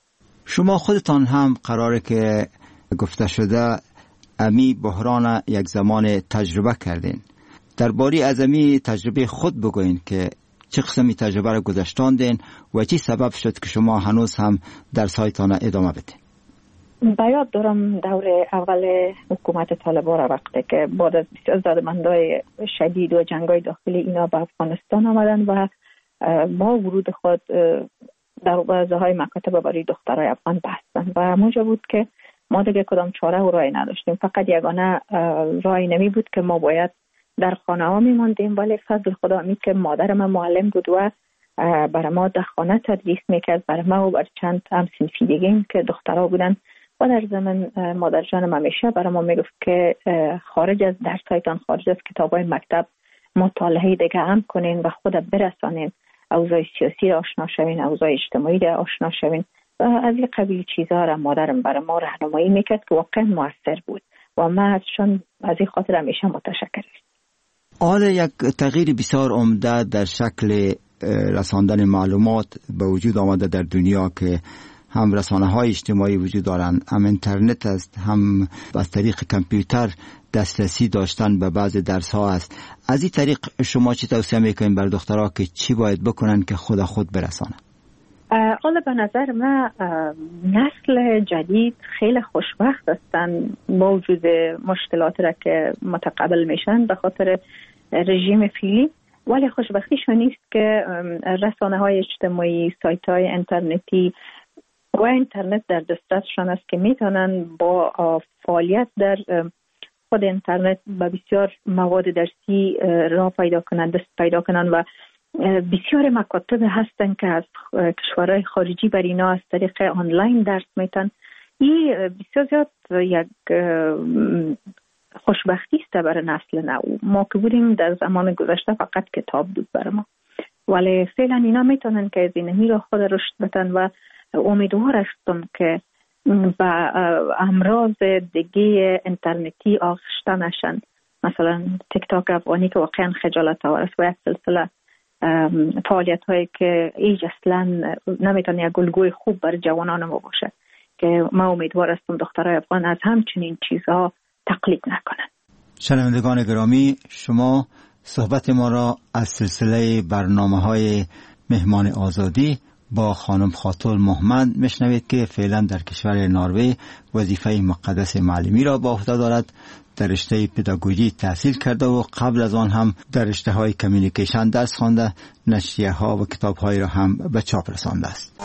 شما خودتان هم قراره که گفته شده امی بحران یک زمان تجربه کردین. درباره از امی تجربه خود بگوین که چه قسمی تجربه را گذشتاندین و چی سبب شد که شما هنوز هم در سایتان ادامه بدین؟ بیاد دارم دور اول حکومت طالبان را وقتی که بعد از بسیار زدمندهای شدید و جنگای داخلی اینا به افغانستان آمدن و با ورود خود در بازهای مکاتب برای دخترای افغان بستن و موجب بود که ما دیگه کدام چاره و راهی نداشتیم. فقط یگانه راهی نمی بود که ما باید در خانه ها می ماندیم، ولی فضل خدا می که مادر من معلم بود و برای ما در خانه تدریس میکرد، برای ما و بر چند هم صنفی دیگه که دخترها بودن و در زمان مادر جانم همیشه برای ما میگفت که خارج از درسایتان، خارج از کتابای مکتب مطالعه دیگه هم کنین و خود برسانین، اوضاع سیاسی را آشنا شوین، اوضاع اجتماعی را آشنا شوین و از این قبیل چیزها را مادرم برای ما راهنمایی میکرد که واقعا موثر بود و من ازشون از این خاطر همیشه متشکرم. آن یک تغییر بسیار عمده در شکل رساندن معلومات به وجود آمده در دنیا که هم رسانه های اجتماعی وجود دارند، هم اینترنت است، هم از طریق کامپیوتر دسترسی داشتن به بعض درس ها است. از این طریق شما چی توصیه میکنین بر دخترها که چی باید بکنن که خود خود برسانن؟ حالا به نظر من نسل جدید خیلی خوشبخت هستن با وجود مشکلات را که متقبل میشن به خاطر رژیم فعلی، ولی خوشبختیشون نیست که رسانه های اجتماعی، سایت های اینترنتی و اینترنت در دسترسشان است که میتونن با فعالیت در خود اینترنت با بسیار مواد درسی راه پیدا کنند، دست پیدا کنند و بسیار مکاتب هستن که از کشورهای خارجی بر اینا از طریق آنلاین درس میتن. این بسیار زیاد یک خوشبختی است برای نسل نو. ما که بودیم در زمان گذشته فقط کتاب بود برای ما، ولی فعلا اینا میتونن که از اینمی را خود رشد بدن و امیدوار هستم که با امراض دیگه اینترنتی آغشته نشن، مثلا تیک تاک افغانی که واقعا خجالت آور است و یک سلسله فعالیت هایی که ایج اصلا نمیتونه یک گلگوی خوب بر جوانان ما باشه که ما امیدوار هستم دخترای افغان از همچنین چیزها تقلید نکنن. شنوندگان گرامی، شما صحبت ما را از سلسله برنامه های مهمان آزادی با خانم خاتون محمد میشنوید که فعلا در کشور نروژ وظیفه مقدس معلمی را به عهده دارد. در رشته پداگوژی تحصیل کرده و قبل از آن هم در رشته های کمیونیکیشن درس خوانده، نشریه ها و کتاب های را هم به چاپ رسانده است.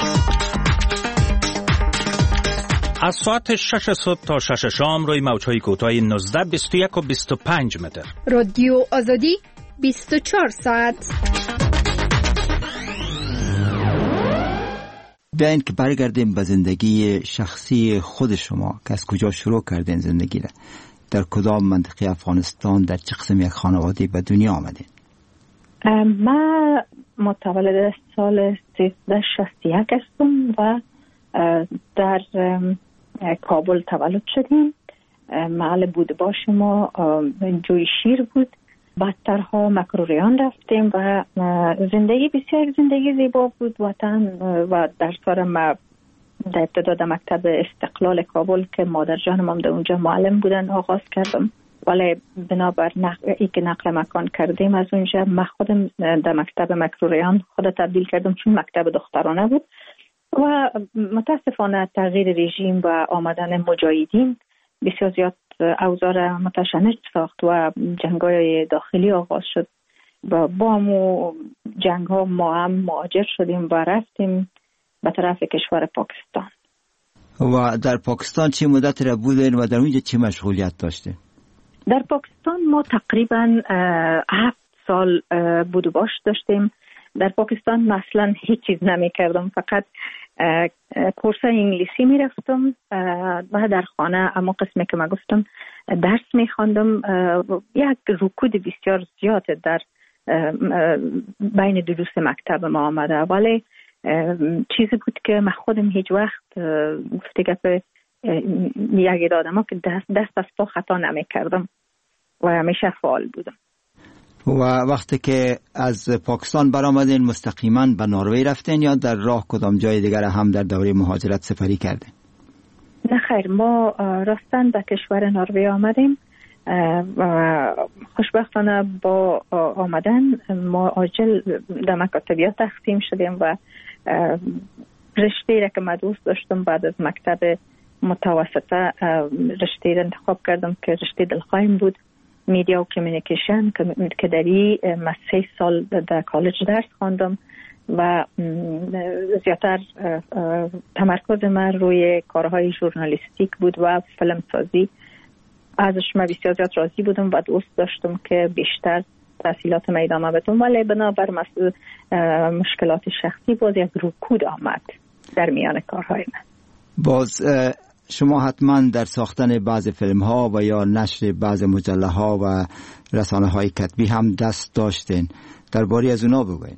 از ساعت شش صبح تا شش شام روی موج‌های کوتاه نوزده، بیست و یک و بیست و پنج متر. رادیو آزادی بیست و چهار ساعت. بیاین که برگردیم به زندگی شخصی خود شما که از کجا شروع کردین زندگی را، در کدام منطقه افغانستان، در چه قسم یک خانواده به دنیا آمدین؟ من متولد سال سیزده شصت و یک هستم و در کابل تولد شدیم. محل بودباش ما جوی شیر بود، بعدترها مکروریان رفتیم و زندگی بسیار زندگی زیبا بود. وطن و درسارم ما در ابتدا در مکتب استقلال کابل که مادر جانم هم در اونجا معلم بودن آغاز کردم، ولی بنابر نقل ای که نقل مکان کردیم از اونجا من خودم در مکتب مکروریان خود تبدیل کردم چون مکتب دخترانه بود و متاسفانه تغییر رژیم و آمدن مجاهدین بسیار زیاد اوضاع متشنج ساخت و جنگای داخلی آغاز شد با همو جنگ ها ما هم مهاجر شدیم و رفتیم به طرف کشور پاکستان. و در پاکستان چه مدت را بودین و در اونجا چه مشغولیت داشتین؟ در پاکستان ما تقریبا هفت سال بود و باش داشتیم. در پاکستان مثلا هیچ چیز نمی کردم، فقط کورس انگلیسی می رفتم و در خانه اما قسمی که من گفتم درس می خواندم. یک رکود بسیار زیاد در بین دروس مکتب ما آمده، ولی چیزی بود که من خودم هیچ وقت گفته گفته یک آدم ها که دست, دست از پا خطا نمی کردم و همیشه فعال بودم. و وقتی که از پاکستان برآمدین مستقیما به نروژ رفتین یا در راه کدام جای دیگر هم در دوره مهاجرت سفری کردین؟ نه خیر، ما راستن به کشور نروژ آمدیم و خوشبختانه با آمدن ما عاجل در مکاتبیات تقسیم شدیم و رشته را که من دوست داشتم بعد از مکتب متوسطه رشته را انتخاب کردم که رشته دلخواهیم بود، میدیا و کمیونیکیشن، که در این من سه سال در کالج درس خواندم و زیادتر تمرکز من روی کارهای ژورنالیستیک بود و فیلم سازی. ازش من بسیار زیاد راضی بودم و دوست داشتم که بیشتر تحصیلات من ادامه بدم، ولی بنابر مشکلات شخصی باز یک رکود آمد در میان کارهای من. باز شما حتما در ساختن بعض فیلم ها و یا نشر بعض مجله ها و رسانه های کتبی هم دست داشتین، درباره از اونا بگوین.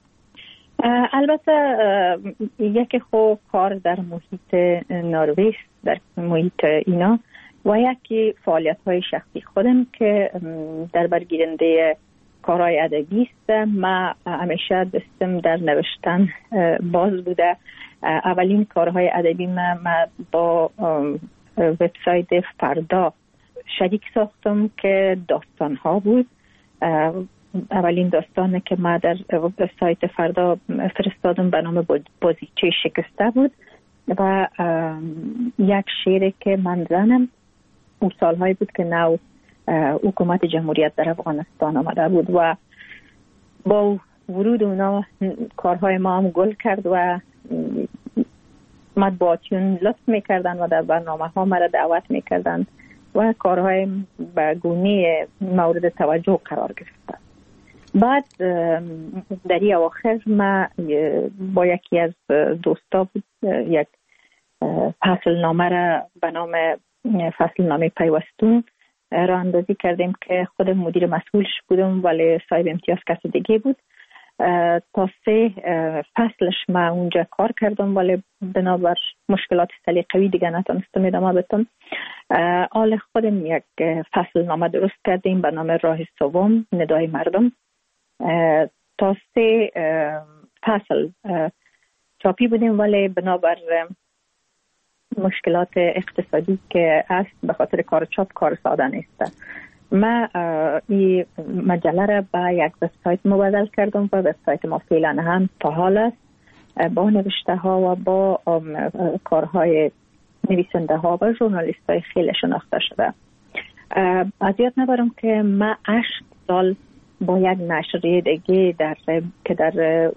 البته یکی خو کار در محیط نروژ، در محیط اینا، و یکی فعالیت های شخصی خودم که در برگیرنده کارهای ادبی است. من همیشه دستم در نوشتن باز بوده. اولین کارهای ادبی من با وبسایت فردا شریک ساختم که داستان ها بود. اولین داستانی که من در وبسایت فردا فرستادم به نام بازیچه شکسته بود و یک شعری که من زنم اون سالهایی بود که نو حکومت جمهوریت در افغانستان آمده بود و با ورود اونا کارهای ما هم گل کرد و مطبوعاتیون لطف میکردن و در برنامه ها مرا دعوت میکردن و کارهای به گونه مورد توجه قرار گرفتن. بعد در این اواخر من با یکی از دوستا بود یک فصل نامه را به نام فصل نامه پیوستون را اندازی کردیم که خود مدیر مسئولش بودم ولی صاحب امتیاز کسی دیگه بود. تا سه فصلش من اونجا کار کردم ولی بنابر مشکلات سلیقه‌ای دیگه نتونستم ادامه بدم. حال خودم یک فصل نامه درست کردیم به نام راه سوم ندای مردم. تا سه فصل چاپی بودیم ولی بنابر مشکلات اقتصادی که است به خاطر کار چاپ کار ساده نیست. من این مجله را به یک وبسایت مبادل کردم و وبسایت ما فعلا هم تا حال است با نوشته ها و با کارهای نویسنده ها و ژورنالیست های خیلی شناخته شده. اذیت نبرم که من هشت سال با یک نشریه دیگه در که در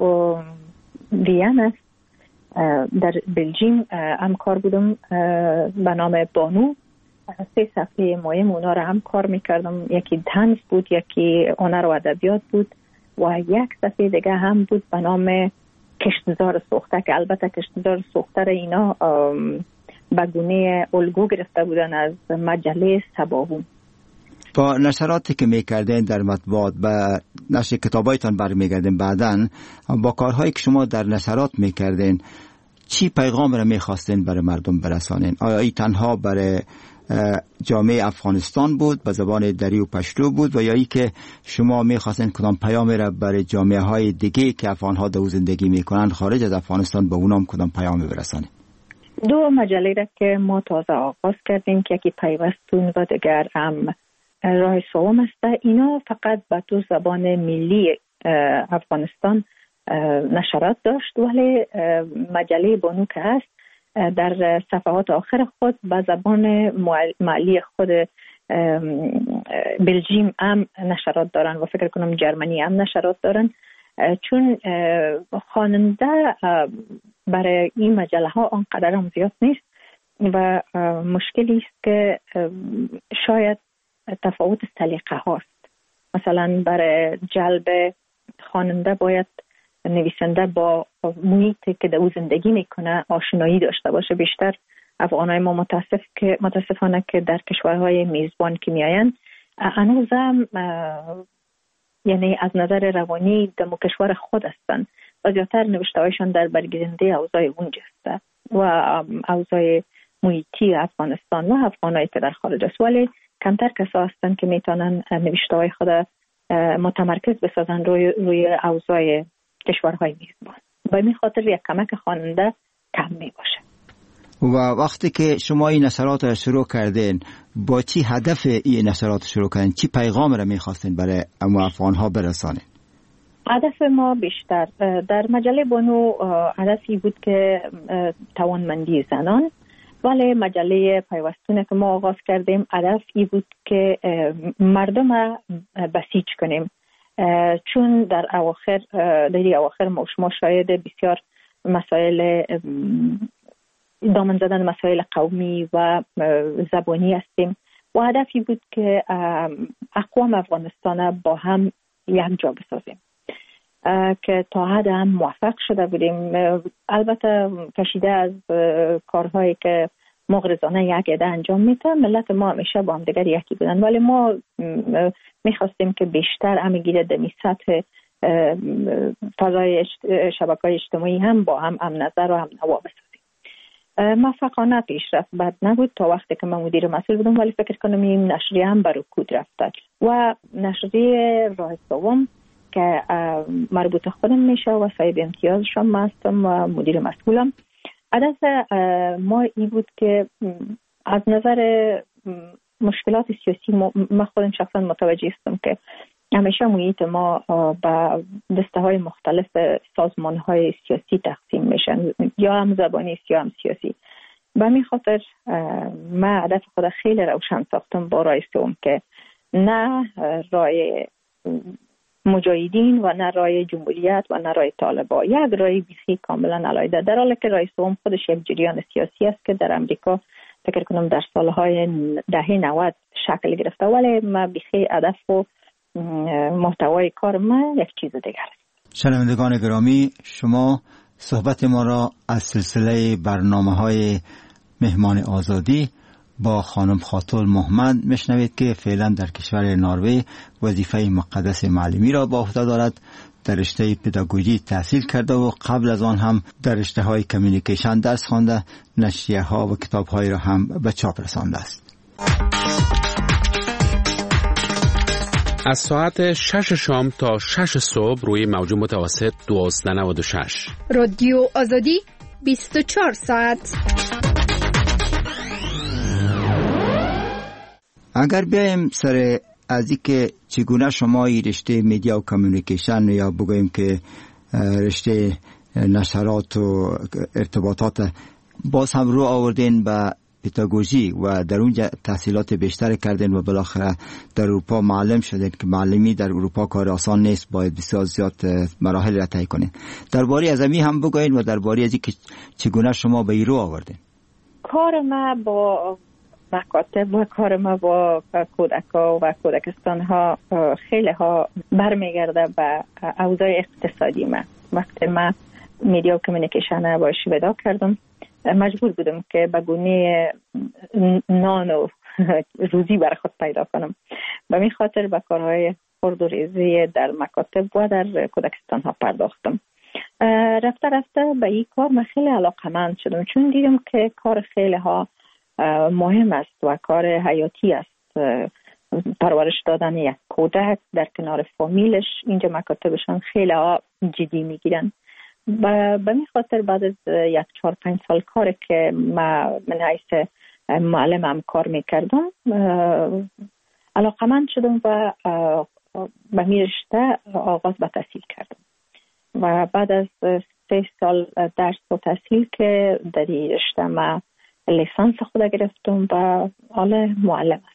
وین است در بلژیم هم کار بودم به نام بانو. سه صفحه مهم اونا رو هم کار میکردم، یکی طنز بود، یکی هنر و ادبیات بود و یک صفحه دیگه هم بود به نام کشتزار سوخته که البته کشتزار سوخته رو اینا به گونه الگو گرفته بودن از مجله سباهون. با نشراتی که میکردین در مطبوعات و نشر کتابایتان برمیگردین بعداً با کارهایی که شما در نشرات میکردین چی پیغام را میخواستین برای مردم برسانین؟ آیا ای تنها برای جامعه افغانستان بود به زبان دری و پشتو بود و یا ای که شما میخواستین کدام پیامی را برای جامعه های دیگه که افغانها در زندگی میکنن خارج از افغانستان به اونام کدام پیامی برسانین؟ دو مجله را که ما تازه آغاز کردیم که یکی پیوستون و دیگر هم راه سوم است. اینا فقط به دو زبان ملی افغانستان نشرات داشت ولی مجله بانو که هست در صفحات آخر خود به زبان محلی خود بلژیم هم نشرات دارن و فکر کنم جرمنی هم نشرات دارن، چون خواننده برای این مجله ها آنقدر هم زیاد نیست و مشکلی است که شاید تفاوت سلیقه هاست. مثلا برای جلب خواننده باید نویسنده با محیطی که در او زندگی میکنه آشنایی داشته باشه. بیشتر افغانای ما متاسف که متاسفانه که در کشورهای میزبان که میآیند هنوزم یعنی از نظر روانی در کشور خود هستند و زیادتر نوشته‌هایشان در برگیرنده اوضاع اونجا است و اوضاع محیطی افغانستان و افغانایی که در خارج است، ولی کمتر کسا هستند که میتونن نوشته‌های خود متمرکز بسازن روی روی اوضاع کشورهای میزبان. به این خاطر یک کمک خواننده کم می باشه. و وقتی که شما این نشرات را شروع کردین، با چی هدف این نشرات شروع کردین؟ چی پیغام را میخواستین برای افغان‌ها برسانین؟ هدف ما بیشتر در مجله بانو هدفی بود که توانمندی زنان، ولی مجله پیوستونه که ما آغاز کردیم هدف ای بود که مردم بسیج کنیم، چون در اواخر در اواخر ما شما شاید بسیار مسائل دامن زدن مسائل قومی و زبانی هستیم و هدفی بود که اقوام افغانستان با هم یک جا بسازیم که تا حد هم موفق شده بودیم. البته کشیده از کارهایی که مغرضانه یک عده انجام میده، ملت ما همیشه با هم دیگر یکی بودن، ولی ما میخواستیم که بیشتر همگی در سطح فضای شبکه‌های اجتماعی هم با هم هم نظر و هم نوا بسازیم. موفقانه پیشرفت بد نبود تا وقتی که من مدیر مسئول بودم، ولی فکر کنم این نشریه هم بر رکود رفته و نشریه راه سوم که مربوط خودم میشه و صاحب امتیازشم من هستم و مدیر مسئولم. هدف ما این بود که از نظر مشکلات سیاسی ما خودم شخصا متوجه هستم که همیشه محیط ما با دسته های مختلف سازمان های سیاسی تقسیم میشن، یا هم زبانی است یا هم سیاسی. به همین خاطر من هدف خود خیلی روشن ساختم با راه سوم که نه راه مجاهدین و نه راه جمهوریت و نه راه طالبان، یک راه بیخی کاملا علیحده، در حالی که راه سوم خودش یک جریان سیاسی است که در امریکا فکر کنم در سالهای دهه نود شکل گرفته، ولی من بیخی هدف و محتوای کار من یک چیز دیگر است. شنوندگان گرامی، شما صحبت ما را از سلسله برنامه‌های مهمان آزادی با خانم خاتون محمد میشنوید که فعلا در کشور نروژ وظیفه مقدس معلمی را با عهده دارد. در رشته پداگوژی تحصیل کرده و قبل از آن هم در رشته های کمیونیکیشن درس خوانده، نشریه ها و کتاب های را هم به چاپ رسانده است. از ساعت شش شام تا شش صبح روی موج متوسط دوازده نود و شش رادیو آزادی بیست و چهار ساعت. اگر بیایم سر از اینکه چگونه شما این رشته میدیا و کمیونیکیشن یا بگوییم که رشته نشرات و ارتباطات باز هم رو آوردین به پداگوژی و در اونجا تحصیلات بیشتر کردین و بالاخره در اروپا معلم شدین که معلمی در اروپا کار آسان نیست، باید بسیار زیاد مراحل را طی کنین. درباره از امی هم بگوین و درباره از اینکه چگونه شما به این رو آوردین. کار ما با مکاتب و کار ما با کودک‌ها و کودکستان‌ها خیلی ها برمیگرده به اوضاع اقتصادی ما. وقتی ما میدیا و کمیونیکیشن باش ودا کردم، مجبور بودم که به گونه نان و روزی برای خود پیدا کنم. به این خاطر به کارهای خرد و ریزی در مکاتب و در کودکستان ها پرداختم. رفته رفته به این کار من خیلی علاقه‌مند شدم، چون دیدم که کار خیلی ها مهم است و کار حیاتی است. پرورش دادن یک کودک در کنار فامیلش، اینجا مکاتبشان خیلی ها جدی میگیرن. به این خاطر بعد از یک چهار پنج سال کار که من من حیث معلم هم کار میکردم، علاقه‌مند شدم و به می رشته آغاز به تحصیل کردم و بعد از سه سال درس و تحصیل که در این رشته من لیسانس خود گرفتم و حالا معلم هستم.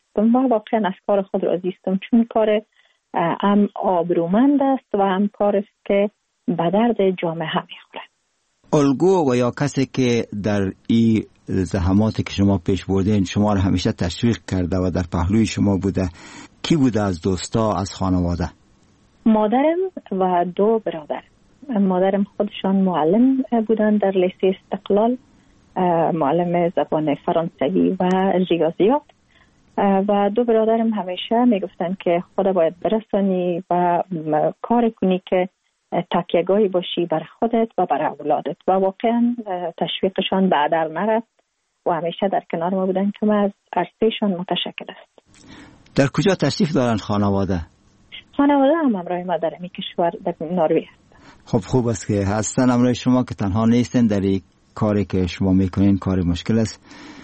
هستم و واقعا از کار خود راضی هستم، چون کار هم آبرومند است و هم کار است که به درد جامعه میخوره. الگو و یا کسی که در این زحماتی که شما پیش بردین شما را همیشه تشویق کرده و در پهلوی شما بوده، کی بوده از دوستا، از خانواده؟ مادرم و دو برادر. مادرم خودشان معلم بودن در لیسه استقلال، معلم زبان فرانسوی و ریاضیات، و دو برادرم همیشه میگفتن که خدا باید برسانی و کار کنی که تکیه‌گاهی باشی بر خودت و بر اولادت، و واقعا تشویقشان به هدر نرفت و همیشه در کنار ما بودن که ما از عرصهشان متشکر است. در کجا تشریف دارن خانواده؟ خانواده هم همراه ما در این کشور در نروژ هستن. خب خوب است که هستن همراه شما، که تنها نیستن در این کاری که شما میکنین. کار مشکل است.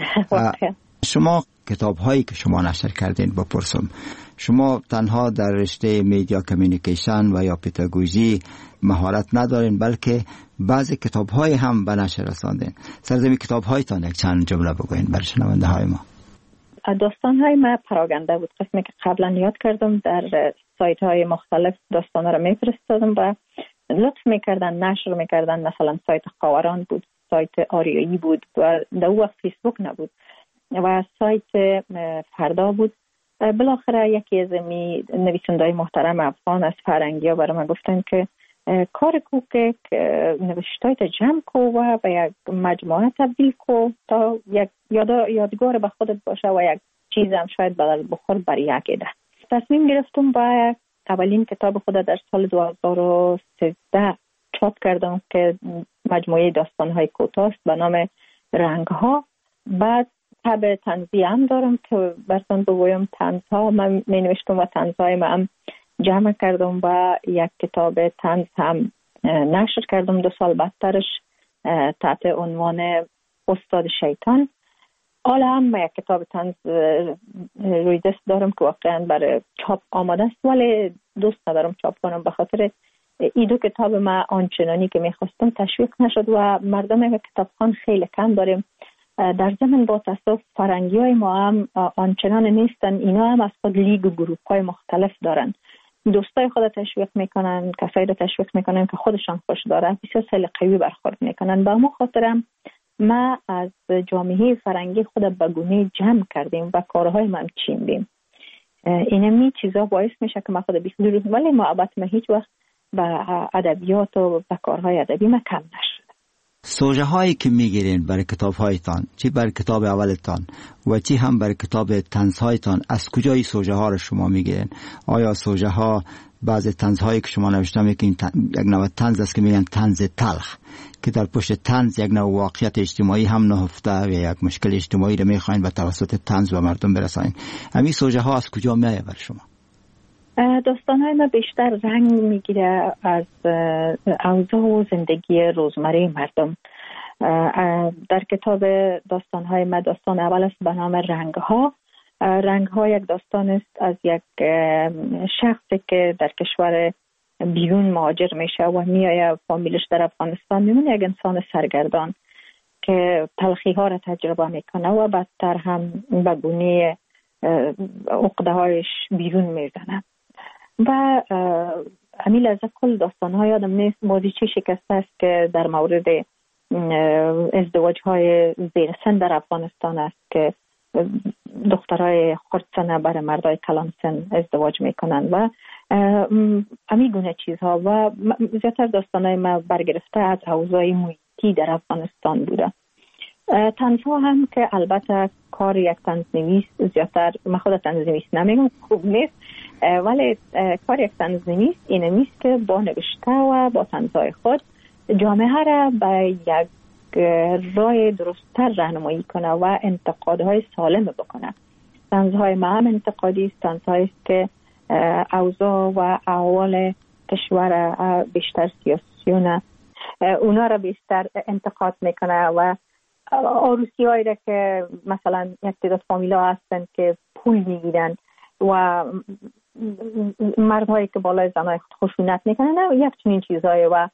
شما کتاب هایی که شما نشر کردین بپرسم، شما تنها در رشته میدیا کمیونیکیشن و یا پداگوژی مهارت ندارین، بلکه بعضی کتاب های هم به نشر رساندین. سرزمین کتاب هایتان یک چند جمله بگوین برای شنونده های ما. داستان های ما پراگنده بود، قسمی که قبلا یاد کردم در سایت های مختلف داستان ها رو میفرستادم و لطف میکردن نشر میکردن. مثلا سایت خاوران بود، سایت آریایی بود و در اون وقت فیسبوک نبود، و سایت فردا بود. بالاخره یکی از می نویسنده‌های محترم افغان از فرنگی ها برای من گفتن که کار کو که نوشتایت جمع کو و به یک مجموعه تبدیل کو تا یک یادگار به خودت باشه و یک چیز هم شاید بدل بخور برای یک ایده. تصمیم گرفتم با اولین کتاب خود در سال دو هزار و سیزده چاپ کردم که مجموعه داستان‌های کوتاه است به نام رنگ‌ها. بعد تب طنزی هم دارم که براتون بگویم طنزها من می نوشتم و طنزهای من هم جمع کردم و یک کتاب طنز هم نشر کردم دو سال بعدترش تحت عنوان استاد شیطان. حالا هم یک کتاب طنز روی دست دارم که واقعا برای چاپ آماده است، ولی دوست ندارم چاپ کنم به خاطر این دو کتاب من آنچنانی که میخواستم تشویق نشد و مردم کتابخوان خیلی کم داریم. در ضمن با تاسف فرنگی های ما هم آنچنان نیستن، اینا هم از خود لیگ و گروپ های مختلف دارن. دوستای خود تشویق میکنن، کسایی رو تشویق میکنن که خودشان خوش داره، بسیار خیلی قوی برخورد میکنن. با ما خاطرم ما از جامعه فرنگی خود به گونه جمع کردیم و کارهای ما هم چیندیم. اینمی چیزا باعث میشه که ما خود بیخودی، ولی محبت ما هیچ وقت به ادبیات و به کارهای ادبی ما کم نشد. سوژه هایی که میگیرین برای کتاب هایتان، چی برای کتاب اولتان و چی هم برای کتاب طنز هایتان، از کجای سوژه ها رو شما میگیرین؟ آیا سوژه ها بعضی طنز هایی که شما نوشتم یک یک نوع طنز است که میگن طنز تلخ، که در پشت طنز یک نوع واقعیت اجتماعی هم نهفته و یک مشکل اجتماعی رو میخواین به توسط طنز به مردم برسانین. همین سوژه ها از کجا میایه برای شما؟ داستان های ما بیشتر رنگ میگیره از اوضاع و زندگی روزمره مردم. در کتاب داستان های ما داستان اول است به نام رنگ ها. رنگ ها یک داستان است از یک شخصی که در کشور بیرون مهاجر میشه و میایه فامیلش در افغانستان میمونه، یک انسان سرگردان که تلخی ها را تجربه میکنه و بدتر هم به گونه عقده هایش بیرون میزنه. و امیل از کل داستان های آدم نیست بازیچه شکسته است که در مورد ازدواج های زیر سن در افغانستان است که دخترای خردسنه برای مردای کلان سن ازدواج میکنن و امی گونه چیزها. و زیادتر داستان های ما برگرفته از اوضاع محیطی در افغانستان بوده. طنزها هم که البته کار یک طنزنویس زیادتر، من خود طنزنویس نمیگم خوب نیست، ولی کار یک طنزنویس اینه نیست که با نوشته و با طنزهای خود جامعه را به یک راه درست‌تر راهنمایی کنه و انتقادهای سالم بکنه. طنزهای ما هم انتقادی است، طنزهایی است که اوضاع و احوال کشور بیشتر سیاسیونه اونا را بیشتر انتقاد میکنه و عروسی هایی را که مثلا یک تعداد فامیلا هستن که پول میگیرن و مردهایی که بالای زنهای خود خشونت میکنن، یک چنین چیزهایی و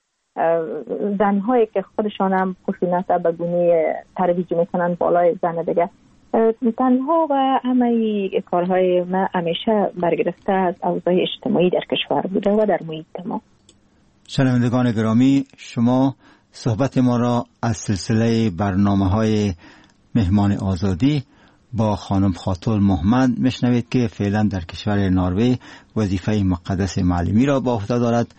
زنهایی که خودشان هم خشونت به گونه ترویج میکنن بالای زن دیگه. تنها و همه کارهای ما همیشه برگرفته از اوضاع اجتماعی در کشور بوده و در محیط ما. شنوندگان گرامی، شما صحبت ما را از سلسله برنامه‌های مهمان آزادی با خانم خاتون محمد میشنوید که فعلا در کشور نروژ وظیفه مقدس معلمی را با عهده دارد.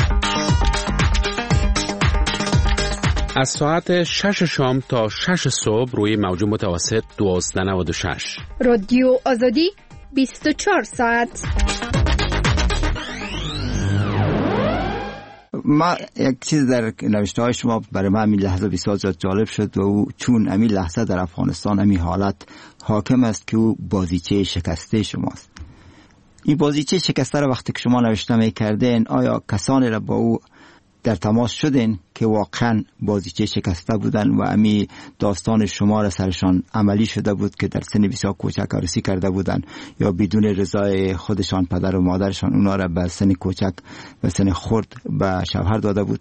از ساعت شش شام تا شش صبح روی موج متوسط دوازده نود و شش. رادیو آزادی بیست و چهار ساعت. ما یک چیز در نوشته های شما برای من همین لحظه بسیار جالب شد و او چون همین لحظه در افغانستان همین حالت حاکم است که او بازیچه شکسته شماست. این بازیچه شکسته را وقتی که شما نوشته می کردین، آیا کسانی را با او در تماس شدین که واقعا بازیچه شکسته بودن و امی داستان شما را سرشان عملی شده بود که در سن بسیار کوچک عروسی کرده بودن یا بدون رضای خودشان پدر و مادرشان اونا را به سن کوچک و سن خرد به شوهر داده بود؟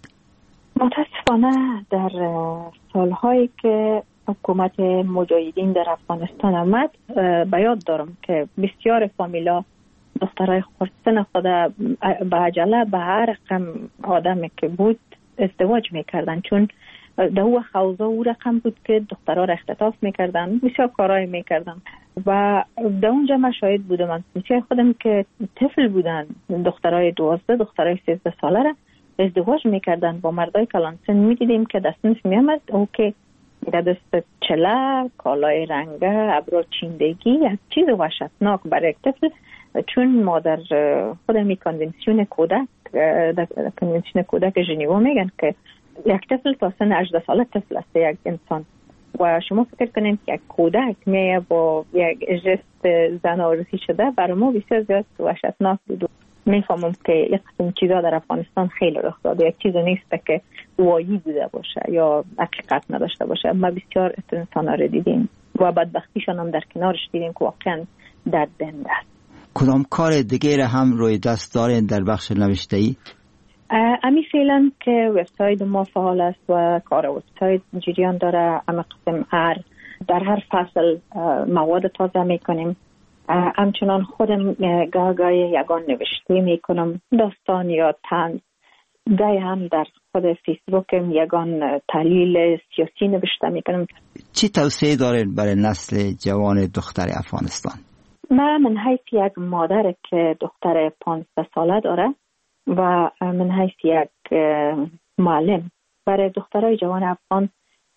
متاسفانه در سالهایی که حکومت مجاهدین در افغانستان آمد به یاد دارم که بسیار فامیلا دخترای خردسن خود به عجله به هر رقم آدمی که بود ازدواج میکردن، چون در او خوضا او رقم بود که دخترها را اختطاف میکردن، بسیار کارهای میکردن و در اونجا من شاهد بودم. من بسیار خودم که طفل بودن، دخترای دوازده دخترای سیزده ساله را ازدواج میکردن با مردای کلانسن. میدیدیم که دستنش میامد او که در دست چله، کالای رنگه، ابرو چیندگی، یک چیز وحشتناک برای یک طفل، چون ما در خود می کنونسیون کودک در کنونسیون کودک ژنوا میگن که یک طفل تا سن هجده ساله طفل است یک انسان و شما فکر کنید یک کودک میه با یک جست زن عروسی شده، برای ما بسیار زیاد وحشتناک بود. میفهمم که یک قسم چیزا در افغانستان خیلی رخ داده، یک چیز نیست که وایی بوده باشه یا حقیقت نداشته باشه. ما بسیار انسان ها رو دیدیم و بدبختیشان هم در کنارش دیدیم که واقعا دردمنده است. کدام کار دیگه را هم روی دست دارین در بخش نوشته‌ای؟ امی فعلا که وبسایت ما فعال است و کار وبسایت جریان داره. اما قسم هر در هر فصل مواد تازه میکنیم. همچنان خودم گاه گاه یگان نوشته میکنم، داستان یا طنز. گاهی هم در خود فیسبوکم یگان تحلیل سیاسی نوشته میکنم. چی توصیه دارین برای نسل جوان دختر افغانستان؟ من من حیث یک مادر که دختر پانزده ساله داره و من حیث یک معلم برای دخترای جوان افغان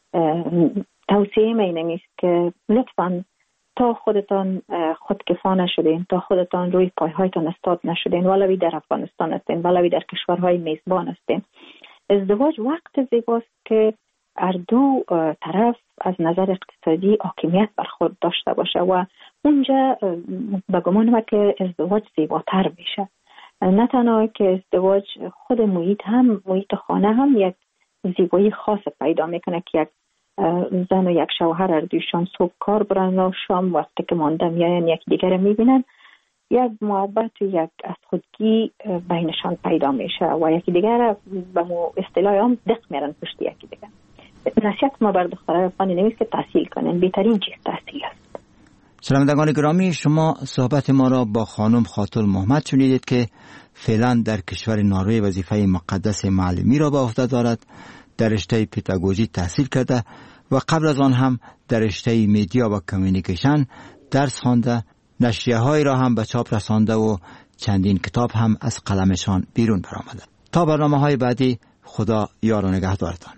توصیه می نمیست که لطفاً تا خودتان خودکفا نشدین، تا خودتان روی پایهایتان استاد نشدین، ولوی در افغانستان هستین ولوی در کشورهای میزبان هستین. ازدواج وقت زیباست که هر دو طرف از نظر اقتصادی حاکمیت بر خود داشته باشه و اونجا به گمان من که ازدواج زیباتر میشه. نه تنها که ازدواج، خود محیط هم محیط خانه هم یک زیبایی خاص پیدا میکنه که یک زن و یک شوهر هر دویشان صبح کار برن و شام وقتی که مانده میاین یک دیگر میبینن، یک محبت و یک از خودگی بینشان پیدا میشه و یکی دیگر به مو اصطلاح هم دق میرن پشت یکی دیگر. نصیحت ما بر دخترای افغانی نمیست که تحصیل کنن، بهترین چیز تحصیل است. شنوندگان گرامی، شما صحبت ما را با خانم خاتون محمد شنیدید که فعلا در کشور نروژ وظیفه مقدس معلمی را به عهده دارد. در رشته پداگوژی تحصیل کرده و قبل از آن هم در رشته میدیا و کمیونیکیشن درس خوانده، نشریه های را هم به چاپ رسانده و چندین کتاب هم از قلمشان بیرون برآمده. تا برنامه های بعدی، خدا یار و نگهدارتان.